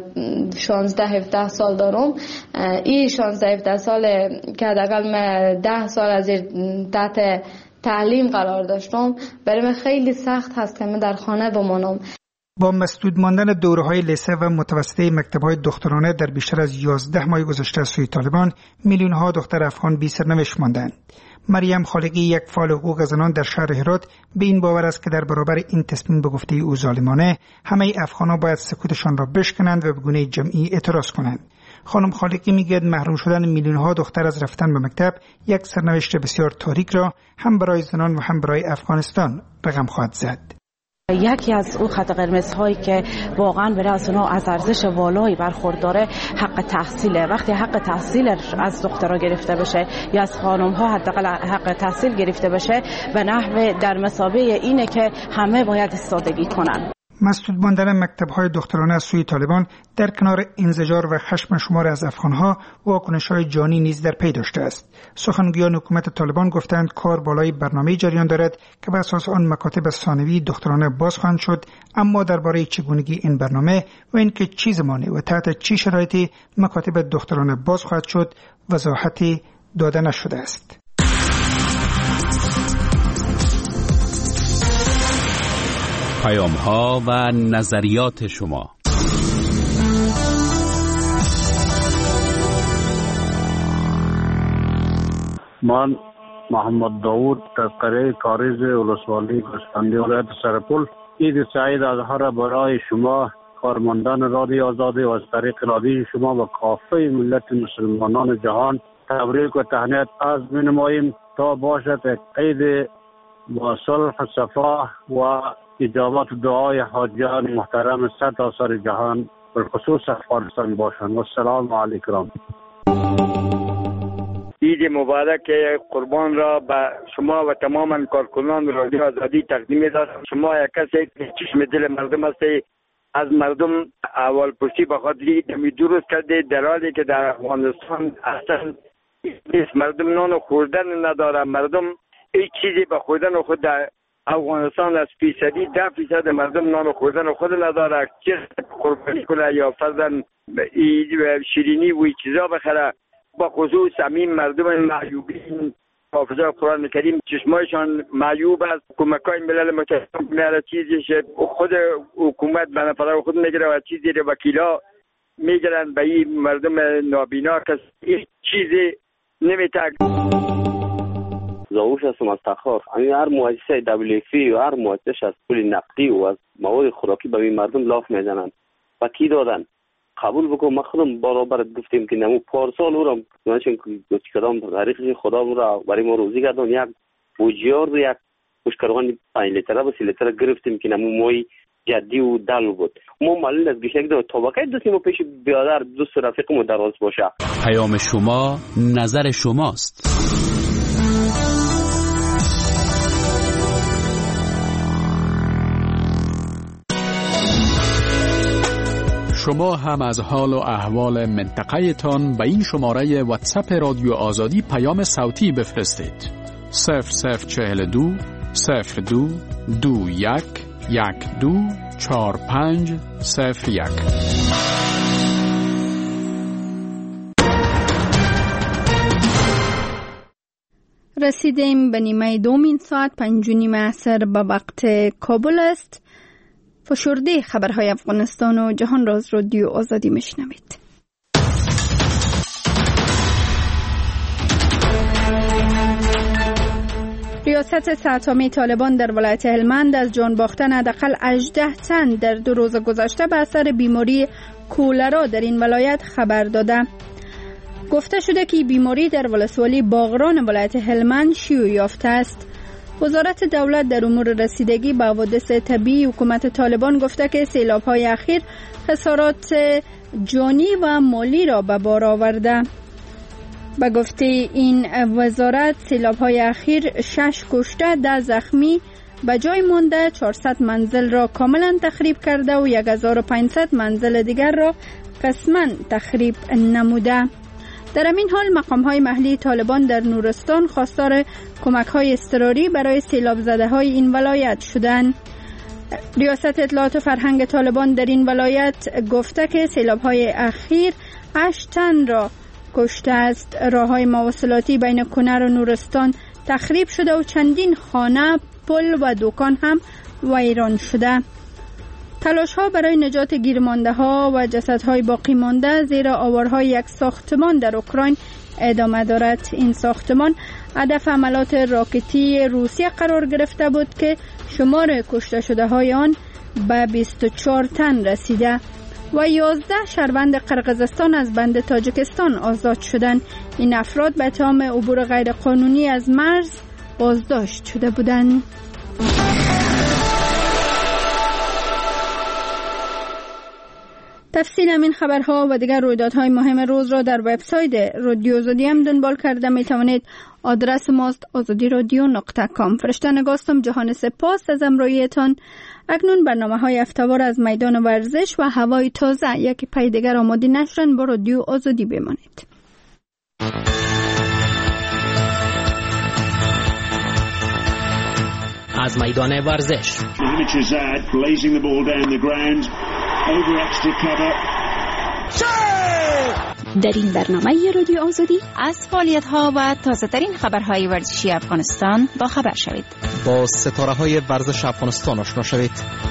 16-17 سال دارم، این 16-17 سال که حداقل من 10 سال از تحت تعلیم قرار داشتم، برای من خیلی سخت هست که من در خانه بمانم. با مسدود ماندن دوره‌های لیسه و متوسطه مکتب‌های دخترانه در بیشتر از 11 ماه گذشته از سوی طالبان، میلیون‌ها دختر افغان بی سرنوشت ماندند. مریم خالقی، یک فعال حقوق زنان در شهر هرات، به این باور است که در برابر این تصمیم به گفته او ظالمانه، همه افغان‌ها باید سکوتشان را بشکنند و به گونه جمعی اعتراض کنند. خانم خالقی میگوید محروم شدن میلیون‌ها دختر از رفتن به مکتب یک سرنوشت بسیار تاریک را هم برای زنان و هم برای افغانستان رقم خواهد زد. یکی از اون خط قرمزهایی که واقعا برای از اونها از ارزش والایی برخورداره حق تحصیله. وقتی حق تحصیل از دخترها گرفته بشه یا از خانم‌ها حداقل حق تحصیل گرفته بشه، به نحو در مثابه اینه که همه باید استادگی کنن. مسدود ماندن مکتب‌های دخترانه از سوی طالبان در کنار انزجار و خشم شمار از افغان‌ها واکنش‌های جانی نیز در پی داشته است. سخنگویان حکومت طالبان گفتند کار بالای برنامه جریان دارد که بر اساس آن مکاتب ثانوی دخترانه باز خواهند شد، اما درباره چگونگی این برنامه و اینکه چه زمانی و تحت چه شرایطی مکاتب دخترانه باز خواهد شد وضاحتی داده نشده است. پیام‌ها و نظریات شما. من محمد داوود از قریه کاریز ولسوالی گوسفندی ولایت سرپل عید سعید اضحی را برای شما کارمندان رادیو آزادی و از طریق رادیو شما و کافه ملت مسلمانان جهان تبریک و تهنیت عرض می‌نماییم تا باشد عید با صلح و صفا و اجابت دعای حاجیان محترم سرتاسر جهان بالخصوص افغانستان باشند. و السلام علیکم. عید مبارک قربان را به شما و تمام کارکنان رادیو آزادی تقدیم می‌دارم. شما یک کسی که چشم دل مردم هستید، از مردم اول پرسی به خاطر دمی درست کرده، در حالی که در افغانستان اصلا مردم نان خوردن نداره. مردم هیچ چیزی به خوردن خود در افغانستان از 10% مردم نان خوردن خود نداره، چه قربانی کنه یا فرضاً شیرینی و چیزا بخره. با خصوص همین مردم معیوبین حافظه قرآن کریم چشمایشان معیوب است. کمکای ملل متحد میاره چیزی خود حکومت به نفره خود میگیره و چیزی رو وکیلا میگیرن به این مردم نابینا که هیچ چیزی نمیتک. زاوش هستم از تخار. هر مؤسسه WFP و هر مؤسسه از پول نقدی و از مواد خوراکی به این مردم لاف میزنن و کی دادن قبول بکن. ما خودم برابر گفتیم که نمو پارسال او را منشن کدام تاریخ خدا را برای ما روزی گردان یک بوجیار و یک مشکروان 5 لیتره و 3 لیتره گرفتیم که نمو مای جدی و دل بود. ما معلوم از گشنگ دو طبقه دستیم و پیش بیادر دوست رفیقمو دراز باشه. پیام شما نظر شماست. شما هم از حال و احوال منطقه تان به این شماره واتساپ رادیو آزادی پیام صوتی بفرستید. 0042 02 21 12 45 01. رسیدیم به نیمه دومین ساعت 5:30 عصر به وقت کابل است. فشرده خبرهای افغانستان و جهان را از رادیو آزادی میشنوید. ریاست سرطامی طالبان در ولایت هلمند از جان باختن حداقل 18 تن در 2 روز گذشته به اثر بیماری کولرا در این ولایت خبر داده. گفته شده که بیماری در ولسوالی باغران ولایت هلمند شیوع یافته است. وزارت دولت در امور رسیدگی به حوادث طبیعی حکومت طالبان گفته که سیلاب‌های اخیر خسارات جانی و مالی را به بار آورده. به گفته این وزارت سیلاب‌های اخیر 6 کشته 10 زخمی به جای مانده 400 منزل را کاملا تخریب کرده و 1500 منزل دیگر را قسماً تخریب نموده. در همین حال مقام‌های محلی طالبان در نورستان خواستار کمک‌های اضطراری برای سیلاب زده‌های این ولایت شدند. ریاست اطلاعات و فرهنگ طالبان در این ولایت گفته که سیلاب‌های اخیر 8 تن را کشته است. راه‌های مواصلاتی بین کنر و نورستان تخریب شده و چندین خانه، پل و دکان هم ویران شده. تلاش‌ها برای نجات گیرمانده‌ها و جسدهای باقی مانده زیر آوارهای یک ساختمان در اوکراین ادامه دارد. این ساختمان هدف حملات راکتی روسیه قرار گرفته بود که شمار کشته شده‌های آن به 24 تن رسیده و 11 شهروند قرقیزستان از بند تاجیکستان آزاد شدند. این افراد به اتهام عبور غیرقانونی از مرز بازداشت شده بودند. تفصیل این خبرها و دیگر رویدادهای مهم روز را در وبسایت رادیو آزادی هم دنبال کرده می توانید. آدرس ماست azadiradyo.com. فرشته نگاستم. جهان سپاس از همراهیتان. اکنون برنامه‌های هفته‌وار از میدان ورزش و هوای تازه یکی پای دیگر آماده نشرن. با رادیو آزادی بمانید. از میدان ورزش در این برنامه رادیو آزادی از فعالیت‌ها و تازه‌ترین خبرهای ورزشی افغانستان با خبر شوید. با ستاره‌های ورزش افغانستان آشنا شوید.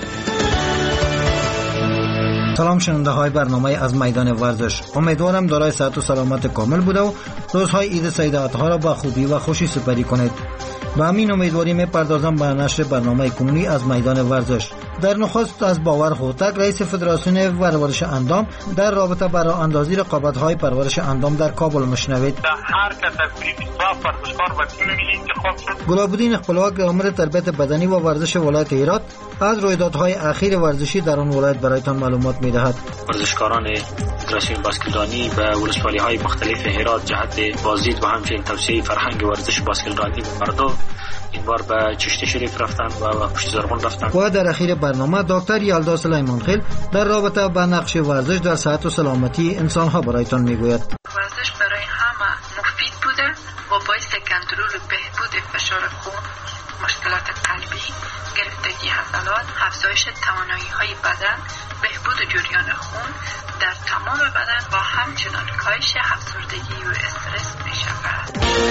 سلام شنونده های برنامه از میدان ورزش. امیدوارم دارای صحت و سلامت کامل بوده و روزهای عید سعید ها را با خوبی و خوشی سپری کنید. با همین امیدواری میپردازم به نشر برنامه کنونی از میدان ورزش. در نخست از باور هوتک رئیس فدراسیون پرورش اندام در رابطه با راه اندازی رقابت‌های پرورش اندام در کابل مشنوید. هر کاتگوری 22 ورزشکار به تیم ملی انتخاب شد. گلاب‌الدین اخبلواک امور تربیت بدنی و ورزش ولایت هرات از رویدادهای اخیر ورزشی در آن ولایت برایتان معلومات می‌دهد. ورزشکاران فدراسیون باسکتبالی به ولسوالی‌های مختلف هرات جهت بازدید و همچنین توسعه فرهنگ ورزش باسکتبالی مردم این بار به چشت شریف رفتن و پشت زرغون رفتن. و در اخیر برنامه دکتر یلدا سلیمان خیل در رابطه با نقش ورزش در صحت و سلامتی انسان‌ها برایتان میگوید. ورزش برای همه مفید بوده و باعث کنترل بهبود فشار خون، مشکلات قلبی، گرفتگی عضلات، افزایش توانایی‌های بدن، بهبود جریان خون در تمام بدن و همچنین کاهش افسردگی و استرس می‌شود.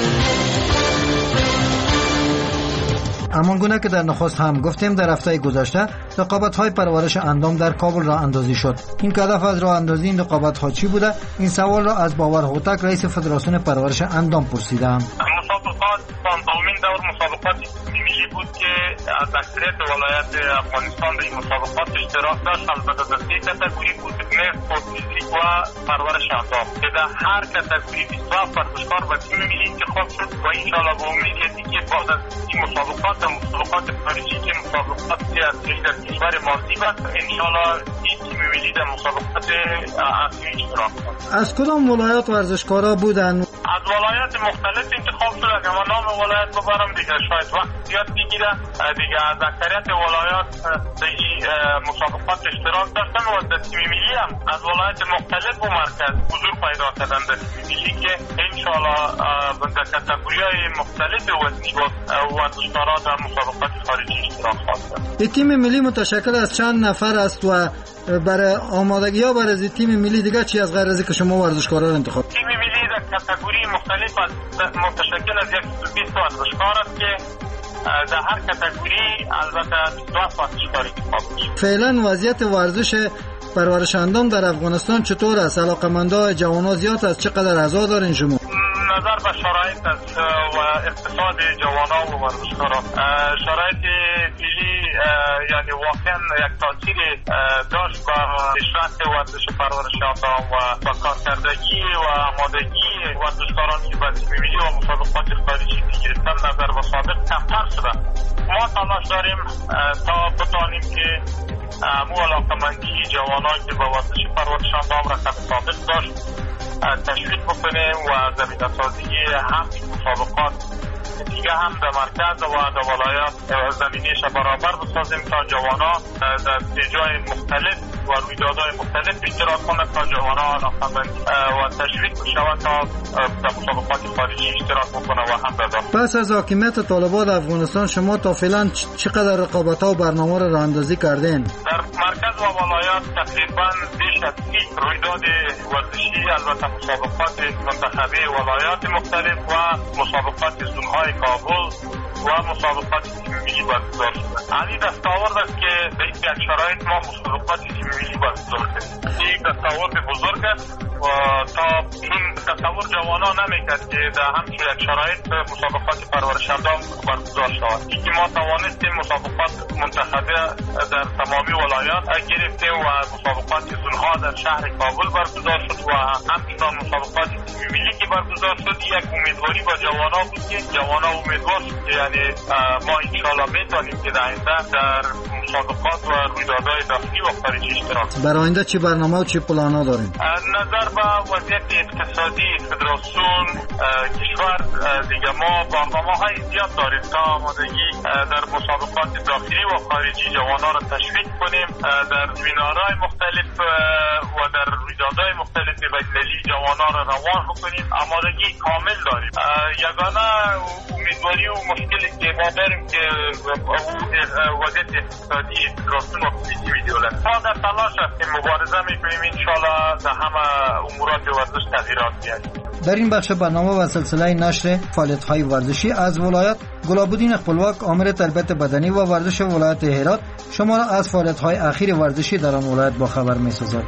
همان گونه که در نخست هم گفتیم در هفته گذشته رقابت‌های پرورش اندام در کابل راه اندازی شد. این هدف از راه اندازی این رقابت‌ها چی بوده؟ این سوال را از باور هوتک رئیس فدراسیون پرورش اندام پرسیدم. مسابقات 15مین دور مسابقات ملی بود که از اکثریت ولایات افغانستان در این مسابقات اشتراک داشت. البته در سه کاتگوری بود: اسپورت فیزیک و پرورش اندام که در هر کاتگوری 22 ورزشکار به تیم ملی انتخاب شد و ان شاءالله با امید که بعد از این مسابقات خارجی که مسابقات از کشور مالدیو است ان شاءالله این تیم ملی در مسابقات اصلی اشتراک داشت. از کدام ولایت ورزشکارا بودن؟ از ولایت مختلف انتخاب شد. اگر من نام ولایت ببرم دیگه شاید وقت زیاد بگیره. دیگه از اکثریت ولایات در این مسابقات اشتراک داشتن و در تیم ملی هم از ولایت مختلف و مرکز حضور پیدا کردن در تیم ملی که انشالله در کاتگوری‌های مختلف وزنی ورزشکارا در مسابقات خارجی اشتراک خواهند. این تیم ملی متشکل از چند نفر است و برای آمادگی ها برای تیم ملی دیگه چی از غیر از که شما ورزشکارا رو انتخاب؟ تیم ملی در کاتگوری مختلف متشکل از 120 ورزشکار است که در هر کاتگوری البته 22 ورزشکار انتخاب میشه. فعلا وضعیت ورزش پرورش اندام در افغانستان چطور است؟ علاقه‌مندان جوانان زیاد است؟ چقدر اعضا دارین شما؟ نظر به شرایط است و اقتصاد جوانان و ورزشکاران، شرایط فعلی یعنی واقعا یک تاثیر داشت به پیشرفت ورزش پرورش اندام و با کارکردگی و آمادگی ورزشکاران که به تیم ملی و مسابقات خارجی میگیرند نظر به سابق کمتر شده. ما تلاش داریم تا بتوانیم که مو علاقمندی جوانان که به ورزش پرورش اندام را سابق داشت تشویق بکنیم و زمینه سازی هم مسابقات دیگه هم در مرکز و در ولایات زمینیش برابر بسازیم تا جوانا در جای مختلف و رویدادهای مختلف اشتراک کنند تا جوانا علاقمند و تشویق بشود تا در مسابقات خارجی اشتراک بکنند و هم در پس از حاکمیت طالبان افغانستان شما تا فعلا چقدر رقابت‌ها و برنامه را راهاندازی کردین؟ در مرکز و ولایات تقریبا بیش از 30 رویداد ورزشی البته مسابقات منتخبه ولایات مختلف و مسابقات زون‌های کابل و مسابقات تیم ملی برگزار شده. همین دستاورد است که در یک شرایط ما مسابقات تیم ملی برگزار کردیم. یک دستاورد بزرگ است و تا چون تصور جوانان نمیکرد که در همچین یک شرایط مسابقات پرورش اندام برگزار شود. اینکه ما توانستیم مسابقات منتخبه در تمامی ولایات گرفتیم و مسابقات زونها در شهر کابل برگزار شد و همچنان مسابقات تیم ملی که برگزار شد. یک امیدواری با جوانان بود که جوانان امیدوار شد که یعنی ما انشالله میتونیم که در آینده در مسابقات و رویدادهای داخلی و خارجی اشتراک کنیم. برای آینده چی برنامه و چی پلانا داریم؟ نظر به وضعیت اقتصادی فدراسیون کشور دیگه ما برنامه‌های زیاد داریم تا آمادگی در مسابقات داخلی و خارجی جوانان را تشویق کنیم، در زمینه‌های مختلف و در رویدادهای مختلف بین‌المللی جوانان را روان بکنیم. آمادگی کامل داریم. یگانه امیدواری و مشکلی که ما داریم که وضعیت اقتصادی فدراسیون و کمیته دولت. ما در تلاش هستیم، مبارزه میکنیم انشالله در همه امورات ورزش تغییرات بیاریم. در این بخش برنامه و سلسله نشر فعالیت‌های ورزشی از ولایت گلاب‌الدین خپلواک آمر تربیت بدنی و ورزش ولایت هرات شما را از فعالیت‌های اخیر ورزشی در آن ولایت باخبر می‌سازد.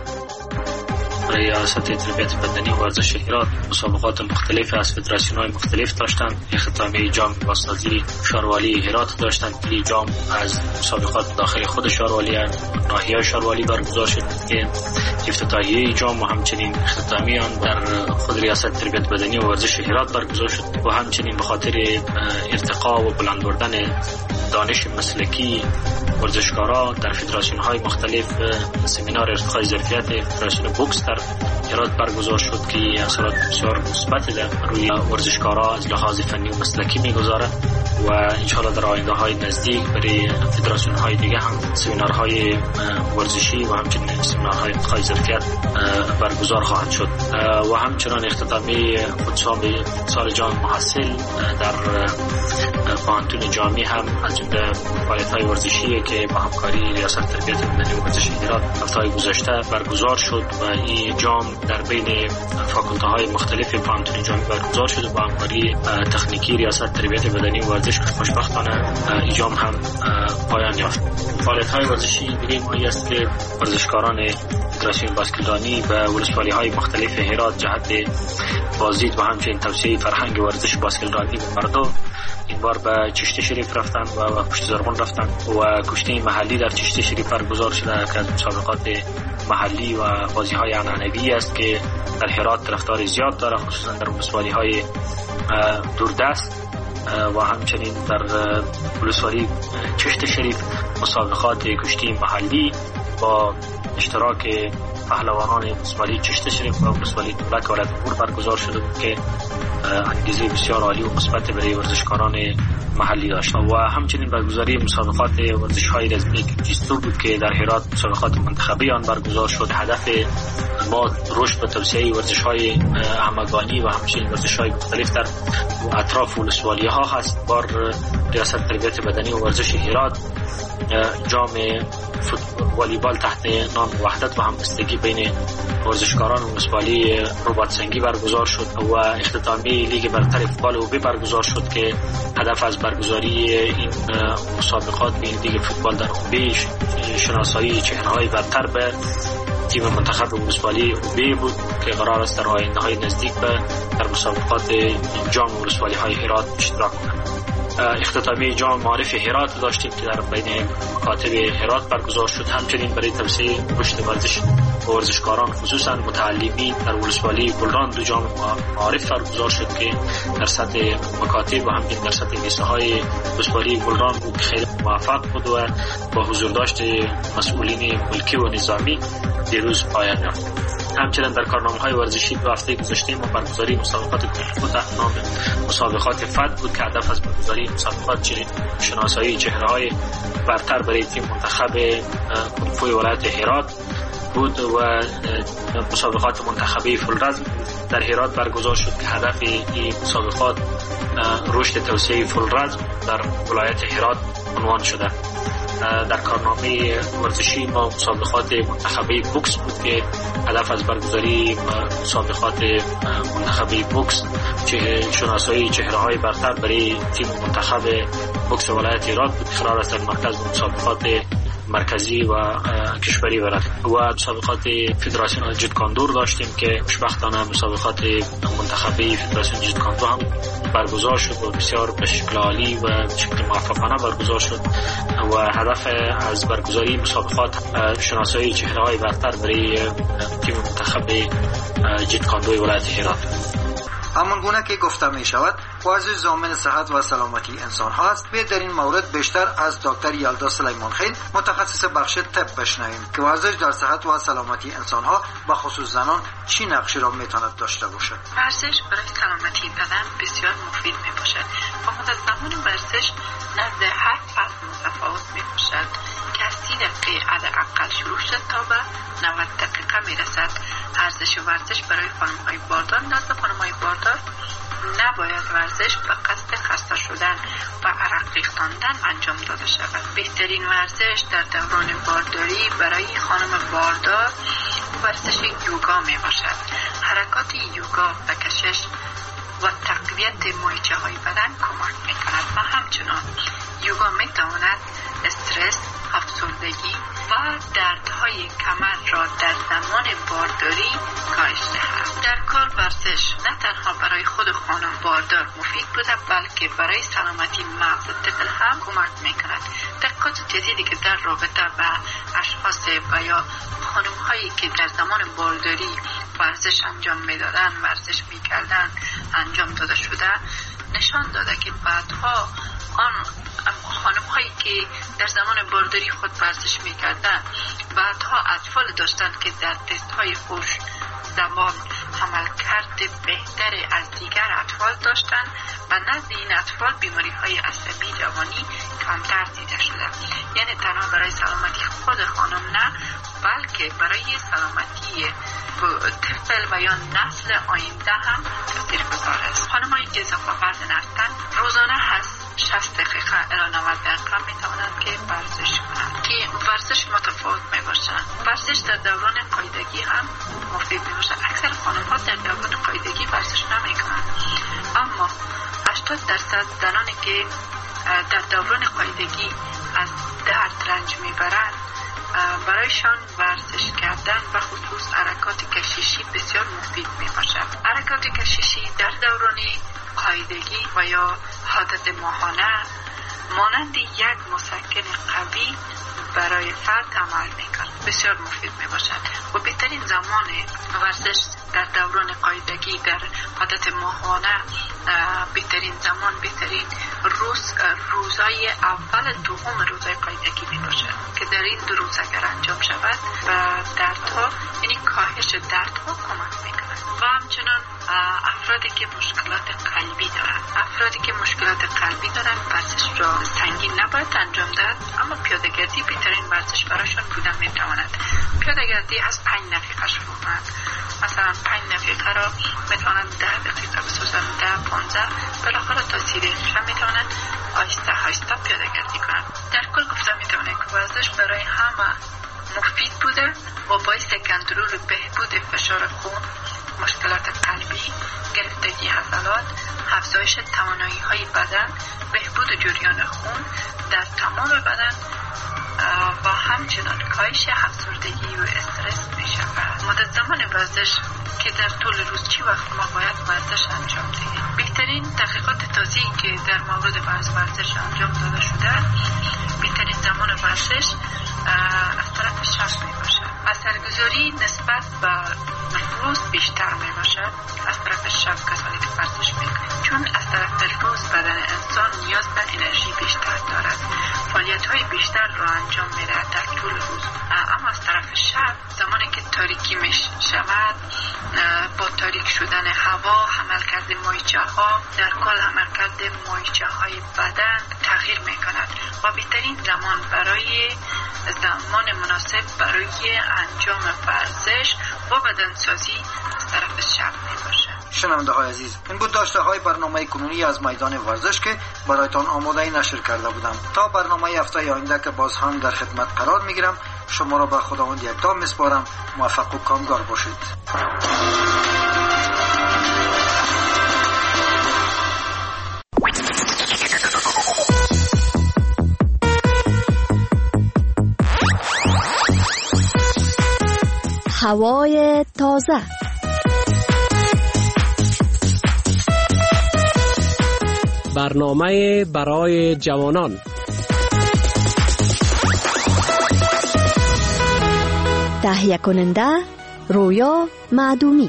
ریاست تربیت بدنی و ورزش هرات مسابقات مختلف از فدراسیون‌های مختلف داشتند. اختتامیه جام بازسازی شاروالی هرات داشتند. این جام از مسابقات داخل خود شاروالی ناحیه شاروالی برگزار شد که افتتاحیه جام و همچنین اختتامیه آن در خود ریاست تربیت بدنی و ورزش هرات برگزار شد و همچنین به خاطر ارتقا و بلند بردن دانش مسلکی ورزشکارا در فدراسیون‌های مختلف سمینار ارتقای ظرفیت فدراسیون بوکس در هرات برگزار شد که اثرات بسیار مثبت در روی ورزشکارا از لحاظ فنی و مسلکی می‌گذارد و انشاءالله در آینده‌های نزدیک برای فدراسیون‌های دیگه هم سمینارهای ورزشی و همچنین سمینارهای ارتقای ظرفیت برگزار خواهد شد و همچنین اختتامیه فوتسال جام محصل در پانتون جامی هم از جمله فعالیت‌های ورزشی که با همکاری ریاست تربیت بدنی و ورزش هرات هفته‌های گذشته برگزار شد و این جام در بین فاکولته‌های مختلف پانتون جامی برگزار شد و با همکاری تکنیکی ریاست تربیت بدنی و ورزش خوشبختانه این جام هم پایان یافت. فعالیت‌های ورزشی دیگه مهمی است که ورزشکاران فدراسیون باسکتبالی و ولسوالی‌های مختلف هرات جهت بازدید و همچنین توسعه فرهنگ ورزش باسکتبالی به مردم این بار به چشت شریف رفتن و پشت زرغون رفتن و کشتی محلی در چشت شریف برگزار شده که از مسابقات محلی و بازی‌های عنعنوی است که در هرات طرفدار زیاد داره، خصوصا در ولسوالی‌های دوردست و همچنین در ولسوالی چشت شریف مسابقات کشتی محلی با اشتراک پهلوانان ولسوالی چشت شریف و ولسوالی دولت ولایت غور برگزار شده بود که انگیزه بسیار عالی و مثبت برای ورزشکاران محلی داشت و همچنین برگزاری مسابقات ورزش‌های رزمی جیستور بود که در هرات مسابقات منتخبی آن برگزار شد. هدف ما رشد و توسعه ورزش‌های همگانی و همچنین ورزش‌های مختلف در اطراف ولسوالی‌ها هست. بار ریاست تربیت بدنی و ورزش هرات جام والیبال تحت نام وحدت و همبستگی بین ورزشکاران ولسوالی رباط سنگی برگزار شد و اختتامی لیگ برتر فوتبال اوبی برگزار شد که هدف از برگزاری این مسابقات به لیگ فوتبال در اوبی شناسایی چهره‌های برتر به تیم منتخب ولسوالی اوبی بود که قرار است در آینده‌های نزدیک در مسابقات جام ولسوالی‌های هرات اشتراک کنند. اختتامی جام معارف هرات داشتیم که در بین مکاتب هرات برگزار شد. همچنین برای توسعه رشد ورزش و ورزشکاران خصوصا متعلمین در ولسوالی گلران دو جام معارف برگزار شد که در سطح مکاتب و همچنین در سطح لیسه‌های ولسوالی گلران بود که خیلی موفق بود و با حضور داشت مسئولین ملکی و نظامی دیروز پایان یافت. همچنین در کارنامه‌های ورزشی دو هفته گذشته ما برگزاری مسابقات کنفو تحت نام مسابقات فد بود که هدف از برگزاری مسابقات شناسایی چهره‌های برتر برای تیم منتخب کنفو ولایت هرات بود و مسابقات منتخبی فولرزم در هرات برگزار شد که هدف این مسابقات رشد توسعه فولرزم در ولایت هرات عنوان شده. در کارنامه ورزشی ما مسابقات منتخبی بوکس بود که هدف از برگزاری مسابقات منتخبی بوکس شناسایی چهره‌های برتر برای تیم منتخب بوکس ولایت هرات بود. قرار است در مرکز مسابقات مرکزی و کشوری برد و مسابقات فدراسیون جیتکاندو داشتیم که خوشبختانه مسابقات منتخبی فدراسیون جیتکاندو هم برگزار شد و بسیار به شکل عالی و به شکل موفقانه برگزار شد و هدف از برگزاری مسابقات شناسایی چهره‌های برتر برای تیم منتخب جیتکاندو ولایت هرات. همان گونه که گفته می شود ورزش ضامن صحت و سلامتی انسان ها است. بیاید در این مورد بیشتر از دکتر یلدا سلیمانخیل متخصص بخش طب بشنویم که ورزش در صحت و سلامتی انسان ها به خصوص زنان چی نقشی را می تواند داشته باشد. ورزش برای سلامتی بدن بسیار مفید می باشد. فقط زمان ورزش نزد هر فرد متفاوت می باشد که از 30 دقیقه حداقل شروع شد تا به 90 دقیقه می رسد. ورزش برای خانم‌های باردار نزد خانم‌های باردار نباید ورزش به قصد خسته شدن و عرق ریختاندن انجام داده شود. بهترین ورزش در دوران بارداری برای خانم باردار ورزش یوگا می باشد. حرکات یوگا و کشش و تقویت مایچه های بدن کمک می کند و همچنان یوگا می تواند استرس، افسردگی و دردهای کمر را در زمان بارداری کاهش دهد. در کار ورزش نه تنها برای خود خانم باردار مفید بوده بلکه برای سلامتی مغز طفل هم کمک میکند. تحقیقات جدیدی که در رابطه با اشخاص و یا خانم هایی که در زمان بارداری ورزش انجام میدادن ورزش میکردن انجام داده شده نشان داده که بعدها آن خانم هایی که در زمان بارداری خود ورزش میکردن بعدها اطفال داشتن که در تست های هوش زبان عملکرد بهتر از دیگر اطفال داشتن و نزد این اطفال بیماری های عصبی جوانی کمتر دیده شده. یعنی تنها برای سلامتی خود خانم نه بلکه برای سلامتی طفل و یا نسل آینده هم تاثیرگذار است. خانم‌هایی که اضافه وزن هستند روزانه هست 60 دقیقه الی 90 دقیقه می توانند که ورزش کنند که ورزش متفاوت می باشند. ورزش در دوران قاعدگی هم مفید می باشد. اکثر خانم‌ها در دوران قاعدگی ورزش نمی کنند اما 80% زنانی که در دوران قاعدگی از درد رنج می برند برایشان ورزش کردن و خصوص حرکات کششی بسیار مفید می باشد. حرکات کششی در دوران قاعدگی و یا عادت ماهانه مانند یک مسکن قوی برای فرد عمل می‌کند. بسیار مفید میباشد و بهترین زمان ورزش در دوران قاعدگی در عادت ماهانه بهترین بهترین زمان، بهترین روزای اول دوم روزای پایدگی می باشه که در این 2 روز اگر انجام شود و دردها، یعنی کاهش دردها کمک میکنه. و همچنان افرادی که مشکلات قلبی دارن، ورزش را سنگین نباید انجام داد، اما پیاده‌گردی بهترین ورزش براشون بودن میتواند. پیاده‌گردی از 5 دقیقه شروع کنند. مثلا 5 دقیقه را میتوانند 10 دقیقه بسازند، 10-15 بالاخره تا 30 دقیقه میتوانند آهسته پیاده‌گردی کنند. در کل گفتم میتوانند که ورزش برای همه مفید بوده و باعث کنترل بهبود فشار خون، مشکلات قلبی، گرفتگی عضلات، افزایش توانایی‌های بدن، بهبود جریان خون در تمام بدن و همچنان کاهش افسردگی و استرس می‌شود. مدت زمان ورزش که در طول روز چی وقت ما باید ورزش انجام دهیم. بهترین تحقیقات تازه‌ای که در مورد ورزش انجام داده شده، بهترین زمان ورزش از طرف شب میباشد. اثرگذاری نسبت به روز بیشتر میباشد از طرف شب کسانی که ورزش میکنند، چون از طرف روز بدن انسان نیاز به انرژی بیشتر دارد، فعالیت‌های بیشتر را انجام میدهد در طول روز. اما از طرف شب زمانی که تاریکی میشود، با تاریک شدن هوا، عملکرد مایچه‌ها، در کل عملکرد مایچه‌های بدن تغییر میکند و بهترین زمان مناسب برای انجام ورزش و بدنسازی از طرف شب میباشد. شنونده های عزیز، این بود داشته های برنامه کنونی از میدان ورزش که برایتان آماده نشر کرده بودم. تا برنامه هفته آینده که باز هم در خدمت قرار میگیرم، شما را به خداوند یکتا میسپارم. موفق و کامگار باشید. هوای تازه. برنامه برای جوانان. تهیه کننده رویا معدومی.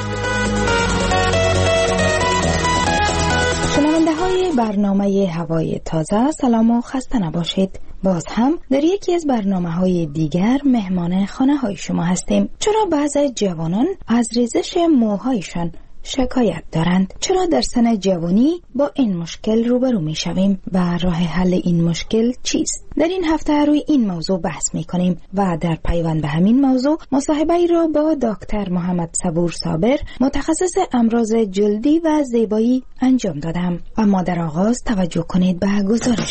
شنونده های برنامه هوای تازه، سلام و خسته نباشید. باز هم در یکی از برنامه‌های دیگر مهمان خانه های شما هستیم. چرا بعضی جوانان از ریزش موهایشان شکایت دارند؟ چرا در سن جوانی با این مشکل روبرو می شویم و راه حل این مشکل چیست؟ در این هفته روی این موضوع بحث می کنیم و در پیوند به همین موضوع مصاحبه را با دکتر محمد صبور صابر، متخصص امراض جلدی و زیبایی انجام دادم. اما در آغاز توجه کنید به گزارش.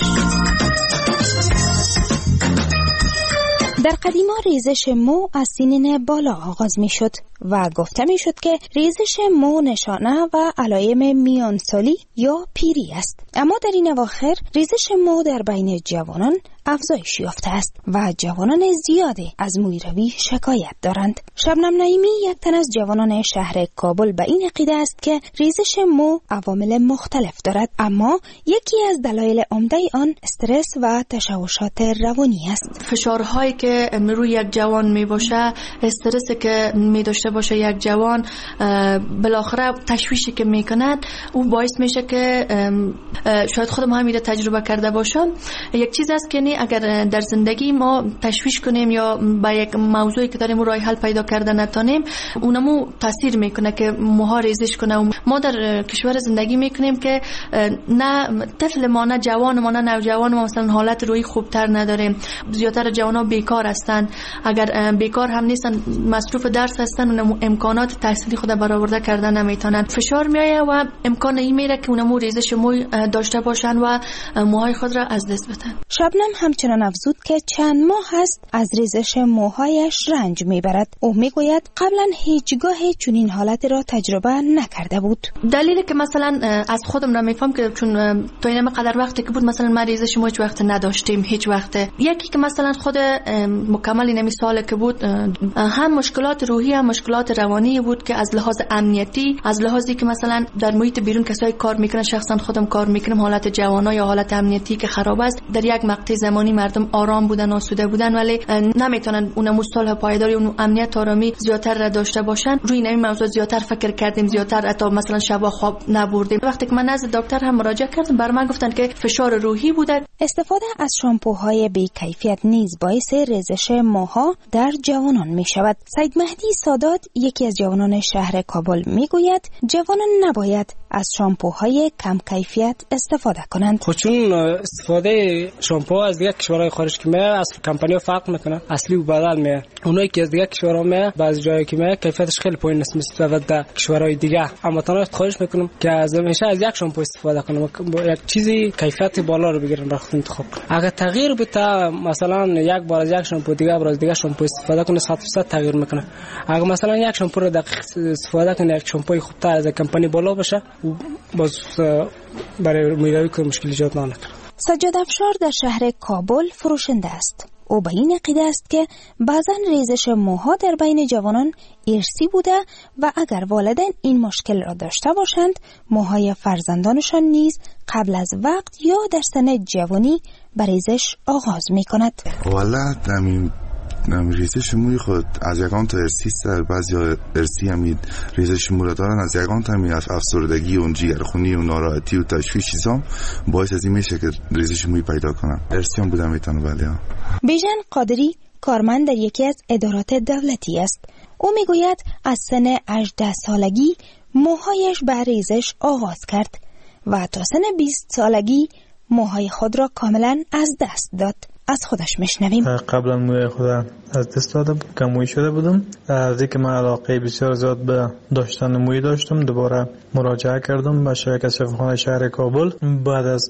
در قدیما ریزش مو از سنین بالا آغاز می شد و گفته می شد که ریزش مو نشانه و علائم میانسالی یا پیری است. اما در این اواخر ریزش مو در بین جوانان افزایش یافته است و جوانان زیادی از مویروی شکایت دارند. شبنم نعیمی، یک تن از جوانان شهر کابل، به این عقیده است که ریزش مو عوامل مختلف دارد، اما یکی از دلایل عمده آن استرس و تشوشات روانی است. فشارهایی که روی یک جوان می باشه، استرسی که می داشته باشه یک جوان، بالاخره تشویشی که می کند، او باعث میشه که شاید خودم هم تجربه کرده باشم. یک چیز است که اگر در زندگی ما تشویش کنیم یا با یک موضوعی که داریم راه حل پیدا کرده نتونیم، اونمو تاثیر میکنه که موها ریزش کنه. ما در کشور زندگی میکنیم که نه طفل ما، نه جوان ما، نه نوجوان ما مثلا حالت روحی خوبتر نداریم. زیادتر جوانا بیکار هستند. اگر بیکار هم نیستن، مصروف درس هستن، اونمو امکانات تحصیلی خود برآورده کردن نمیتونن. فشار میایه و امکان این میره که اونمو ریزش مو داشته باشن و موهای خود را از دست بدن. شبنم همچنان افزود که چند ماه است از ریزش موهایش رنج میبرد. او میگوید قبلا هیچگاه چنین حالتی را تجربه نکرده بود. دلیلی که مثلا از خودم نمیفهم که چون تا این قدر وقتی که بود مثلا ما ریزش مو هیچ وقت نداشتیم، هیچ وقت. یکی که مثلا خود مکمل این سال که بود هم مشکلات روحی هم مشکلات روانی بود که از لحاظ امنیتی، از لحاظی که مثلا در محیط بیرون کسایی کار میکنن، شخصا خودم کار میکنم، حالت جوانا یا حالت امنیتی که خراب است، در یک مقطع زمانی مردم آرام بودن، آسوده بودن، ولی نمیتونن اون مصالح پایداری، اون امنیت آرامی زیادتر را داشته باشن. روی این موضوع زیادتر فکر کردیم، زیادتر حتی مثلا شب خواب نبردیم. وقتی که من نزد دکتر هم مراجعه کردم، بر من گفتن که فشار روحی بوده. استفاده از شامپوهای بی کیفیت نیز باعث ریزش موها در جوانان می شود. سید مهدی سادات، یکی از جوانان شهر کابل، می گوید جوانان نباید از شامپوهای کم کیفیت استفاده کنند. چون استفاده شامپو از دیگه کشورهای خارج که میاد اصل کمپانی فرق میکنه، اصلی و بدل میاد. اونایی که از دیگه کشورها میاد بعضی جایی که میاد کیفیتش خیلی پایین است نسبت به کشورهای دیگه. اما تنها خواهش میکنم که از همیشه از یک شامپو استفاده کنم، یک چیزی کیفیت بالا رو بگیرن برای خود انتخاب کنن. اگه تغییر بده، مثلا یک بار از یک شامپو دیگه بار از دیگه شامپو استفاده کنه 100% تغییر میکنه. اگه مثلا یک شامپو رو دقیق استفاده کنه، یک شامپوی خوبتر از کمپانی بالا باشه، باز برای میروی که مشکل ایجاد نکنه. سجاد افشار در شهر کابل فروشنده است. او به این عقیده است که بعضا ریزش موها در بین جوانان ارثی بوده و اگر والدین این مشکل را داشته باشند، موهای فرزندانشان نیز قبل از وقت یا در سن جوانی به ریزش آغاز می کند. والله ریزش موی خود از یکان تا ارسی سر، بعضی ارسی همین ریزش مو را دارن، از یکان تا همین افسردگی و جگرخونی و ناراحتی و تشویش چیزام باعث از این میشه که ریزش موی پیدا کنم. ارسی هم بودم میتونه. ولی بیژن قادری کارمند در یکی از ادارات دولتی است. او میگوید از سن 18 سالگی موهایش به ریزش آغاز کرد و تا سن 20 سالگی موهای خود را کاملا از دست داد. از خودش میشنویم. قبلا موی خودم از دست داده بود، کم موی شده بودم. از اینکه من علاقه بسیار زیاد به داشتن موی داشتم، دوباره مراجعه کردم به شرکت شفاخانه شهر کابل. بعد از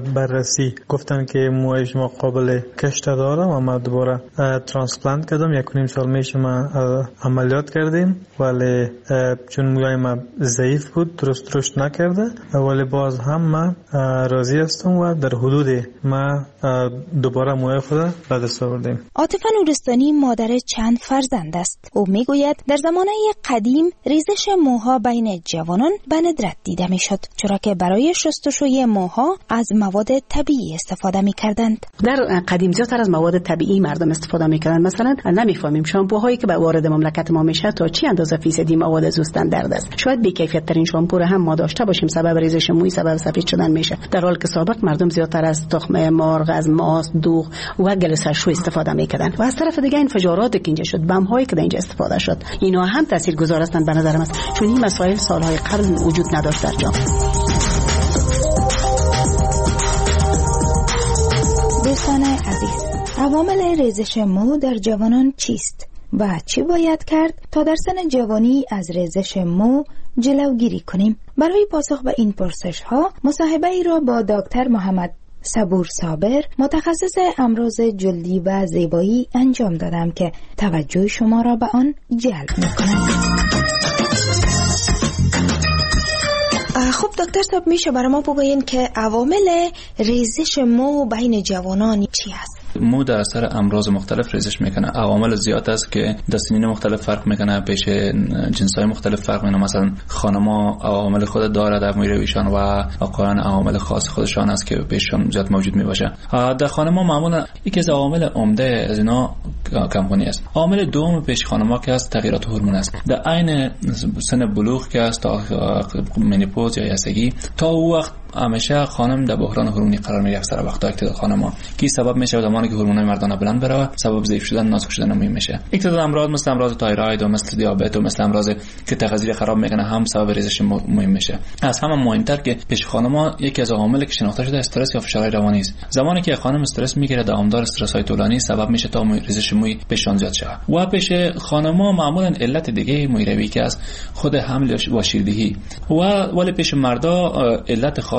بررسی گفتن که موی شما قابل کشت داره و من دوباره ترانسپلانت کردم. 1.5 سال میشه من عملیات کردیم، ولی چون موی من ضعیف بود، درست رشد نکرده، ولی باز هم من راضی هستم و در حدود من دوباره موی خود به دست آوردیم. عاطفه نورستانی مادر چند فرزند است. او میگوید در زمانه قدیم ریزش موها بین جوانان به ندرت دیده میشد، چرا که برای شستشوی موها از مواد طبیعی استفاده میکردند. در قدیم زیادتر از مواد طبیعی مردم استفاده میکردند. مثلا نمیفهمیم شامپوهایی که به وارد مملکت ما میشه تا چی اندازه فیصدی مواد زوستندرد است. شاید بی کیفیت ترین شامپو را هم ما داشته باشیم، سبب ریزش موی، سبب سفید شدن میشه، در حالی که سابق مردم زیادتر از تخم مرغ، از ماست، دوغ و گلوسرشو استفاده میکردن. و از طرف دیگه انفجارات که اینجا شد، بم هایی که در اینجا استفاده شد، اینا هم تاثیرگذار هستند به نظر من، چون این مسائل سالهای قبل وجود نداشت در جامعه. دوستان عزیز، عوامل ریزش مو در جوانان چیست و چی باید کرد تا در سن جوانی از ریزش مو جلوگیری کنیم؟ برای پاسخ به این پرسش ها مصاحبه ای را با دکتر محمد صبور صابر، متخصص امراض جلدی و زیبایی انجام دادم که توجه شما را به آن جلب می‌کنم. خب دکتر صاحب، میشه برای ما بگوین که عوامل ریزش مو بین جوانان چی است؟ مو در اثر امراض مختلف ریزش میکنه. عوامل زیاد است که در سنین مختلف فرق میکنه، پیش جنسای مختلف فرق میکنه. مثلا خانم‌ها عوامل خود داره در موی رویشان و آقایان عوامل خاص خودشان است که پیششان زیاد موجود میباشه. در خانم‌ها معمولا یکی از عوامل عمده از اینا کمخونی است. عامل دوم پیش خانم‌ها که است تغییرات هورمون است. در عین سن بلوغ که است تا منیپوز یا یسگی، تا او وقت همیشه خانم در بحران هورمونی قرار میگیره. اکثر وقتا اکتداد خانم‌ها کی سبب میشه زمانی که هورمونای مردانه بلند بره، سبب ضعیف شدن، نازک شدن موی میشه. اکتداد امراض مثل امراض تایروید و مثل دیابت و مثل امراض که تغذیه خراب میکنه هم سبب ریزش موی میشه. از همه مهمتر که پیش خانم‌ها یکی از عواملی که شناخته شده استرس یا فشار روانی است. زمانی که خانم استرس میگیره، دوامدار استرس‌های طولانی سبب میشه تا ریزش موی پیشان زیاد شه. و پیش خانم‌ها معمولا علت دیگه موی روی که از خود حمل و شیردهی، و ولی پیش مردا علت خاص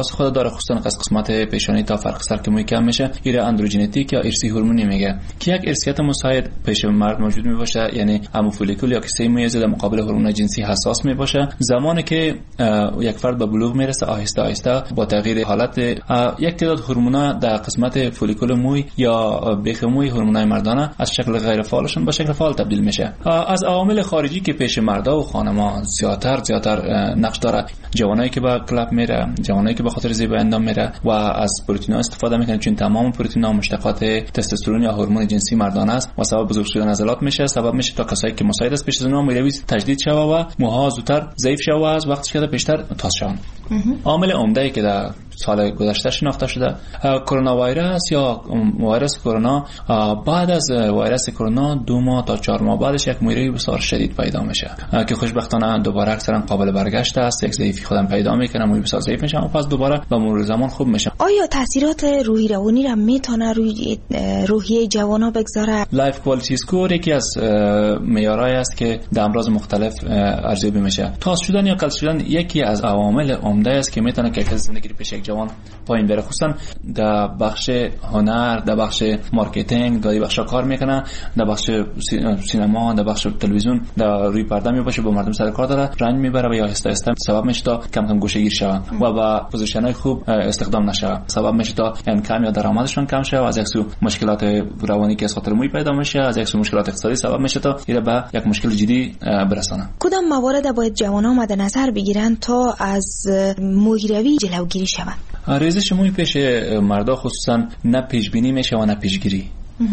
خاص خود داره، خصوصا از قسمت پیشانی تا فرق سر که محکم میشه. ایره اندروژنتیک یا ارثی هورمونی میگه که یک ارثیت مساعد پیش مرد موجود میباشه، یعنی همو فولیکول یا کیسه میزه در مقابل هورمون جنسی حساس میباشه. زمانی که یک فرد به بلوغ میرسه آهسته آهسته با تغییر حالت یک تعداد هورمونا در قسمت فولیکول موی یا بیخ موی هورمونای مردانه از شکل غیر فعالشون به شکل فعال تبدیل میشه. از عوامل خارجی که پیش مردا و خانما زیادتر نقش داره، جوانایی که به کلاب میره، جوانایی که به خاطر زیبایی اندام میره و از پروتئین استفاده میکنه، چون تمام پروتئین ها مشتقات تستوسترون یا هورمون جنسی مردانه است و سبب بزرگ شدن عضلات میشه، سبب میشه تا کسایی که مساعد است پیش از اونها میروی تجدید شوه و موها زودتر ضعیف شوه و از وقتش که بیشتر تاز شون. عامل عمده که در سال گذشته شناخته شده کرونا ویروس یا ویروس کرونا، بعد از ویروس کرونا 2 ماه تا 4 ماه بعدش یک مویره بسیار شدید پیدا میشه که خوشبختانه دوباره اکثرا قابل برگشت است. یک ضعیفی خودم پیدا میکنه، موی بسیار ضعیف میشه و پس دوباره به مرور زمان خوب میشه. آیا تاثیرات روحی روانی را میتونه روی روحیه جوانا بگذاره؟ لایف کوالیتی اسکور یکی از معیارهایی است که در امراض مختلف ارزیابی میشه. تاز شدن یا کل شدن یکی از عوامل عمده است که میتونه که زندگی پیش یک جوان پایین بره، خصوصا در بخش هنر، در بخش مارکتینگ، در بخش کار میکنه، در بخش سینما، در بخش تلویزیون، در روی پرده میباشه، با مردم سر کار داره، رنج میبره و یا آهسته آهسته سبب میشه تا کم کم گوشه‌گیر شوه و با پوزیشن‌های خوب استخدام نشه، سبب میشه تا انکم یا درآمدشون کم شه و از یک سو مشکلات روانی که از خاطر موی پیدا میشه، از یک سو مشکلات اقتصادی سبب میشه تا اینا به یک مشکل جدی برسانه. کدام موارد باید جوانان مد نظر بگیرن تا از مویروی جلوگیری شوند؟ ریزش موی پیش مردا خصوصا نه پیش بینی میشه و نه پیشگیری،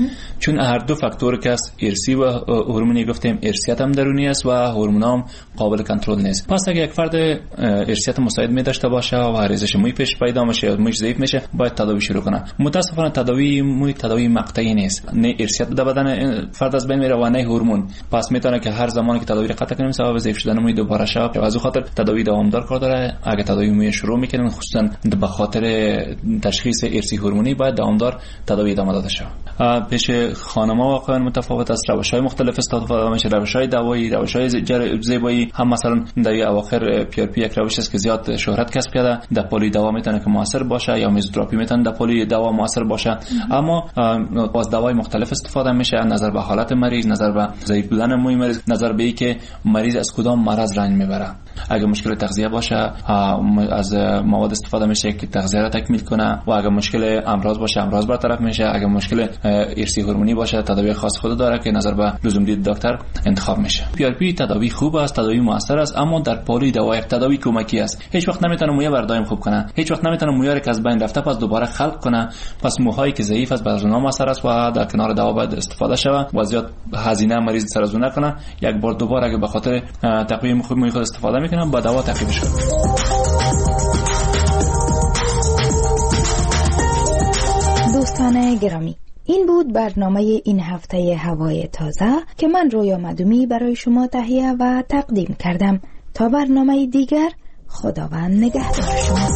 چون هر دو فاکتور که است، ارثی و هورمونی گفتیم، ارثیت هم درونی است و هورمون هم قابل کنترل نیست. پس اگه یک فرد ارثیت مساعد می داشته باشه و ریزش موی پیش پیدا میشه یا مویش ضعیف میشه، باید تداوی شروع کنه. متاسفانه تداوی موی تداوی مقطعی نیست، نه ارثیت در بدن فرد از بین میره و نه هورمون. پس میتونه که هر زمانی که تداوی را قطع کنیم سبب ضعیف شدن موی دوباره شه. از اون خاطر تداوی دوامدار کار داره. اگه تداوی موی شروع میکنن خصوصا به خاطر تشخیص ارثی هورمونی، باید دوامدار تداوی ادامه داده شه. پیش خانم‌ها واقعا متفاوت است، روش‌های مختلف استفاده میشه، روش‌های دوایی، روش‌های زیبایی. هم مثلا در اواخر PRP یک روش است که زیاد شهرت کسب کرده، در پلی دوا میتونه که موثر باشه یا میزوتراپی میتونه در پلی دوا موثر باشه، اما باز دوای مختلف استفاده میشه نظر به حالت مریض، نظر به ضعیف بودن موی مریض، نظر به اینکه مریض از کدام مرض رنج میبره. اگه مشکل تغذیه باشه از مواد استفاده میشه که تغذیه را تکمیل کنه و اگه مشکل امراض باشه امراض برطرف میشه. اگه مشکل ارثی هورمونی باشه تداوی خاص خود داره که نظر به لزوم دید دکتر انتخاب میشه. PRP تداوی خوب است، تداوی موثر است، اما در پالی دوا تداوی کمکی است. هیچ وقت نمیتونه موی بردائم خوب کنه، هیچ وقت نمیتونه موی که از بین رفته پس دوباره خلق کنه. پس موهایی که ضعیف است بعد از اونها موثر است و در کنار دوا باید استفاده شود و زیاد هزینه مریض سر از اون نکنه. یک بار دوباره اگه به خاطر تقویم خوب موی خود استفاده میکنه با دوا تقویمش کنه. دوستان گرامی، این بود برنامه این هفته هوای تازه که من رویا مدومی برای شما تهیه و تقدیم کردم. تا برنامه دیگر، خداوند نگهدار شما.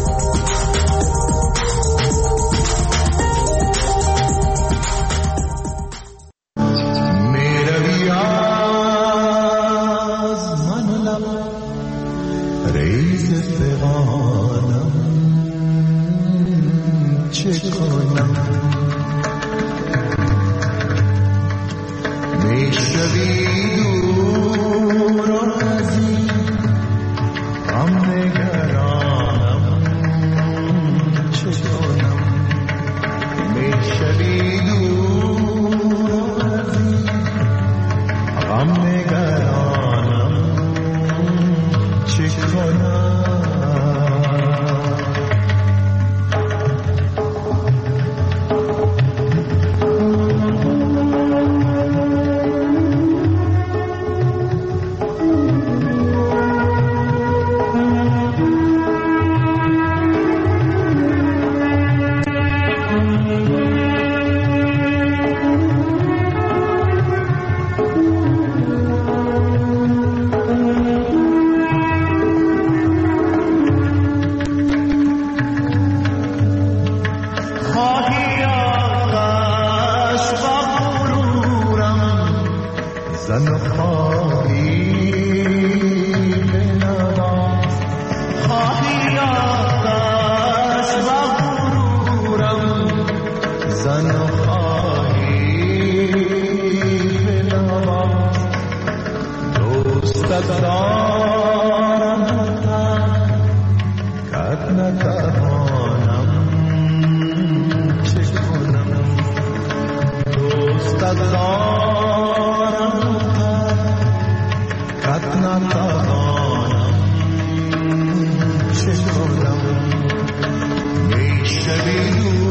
شب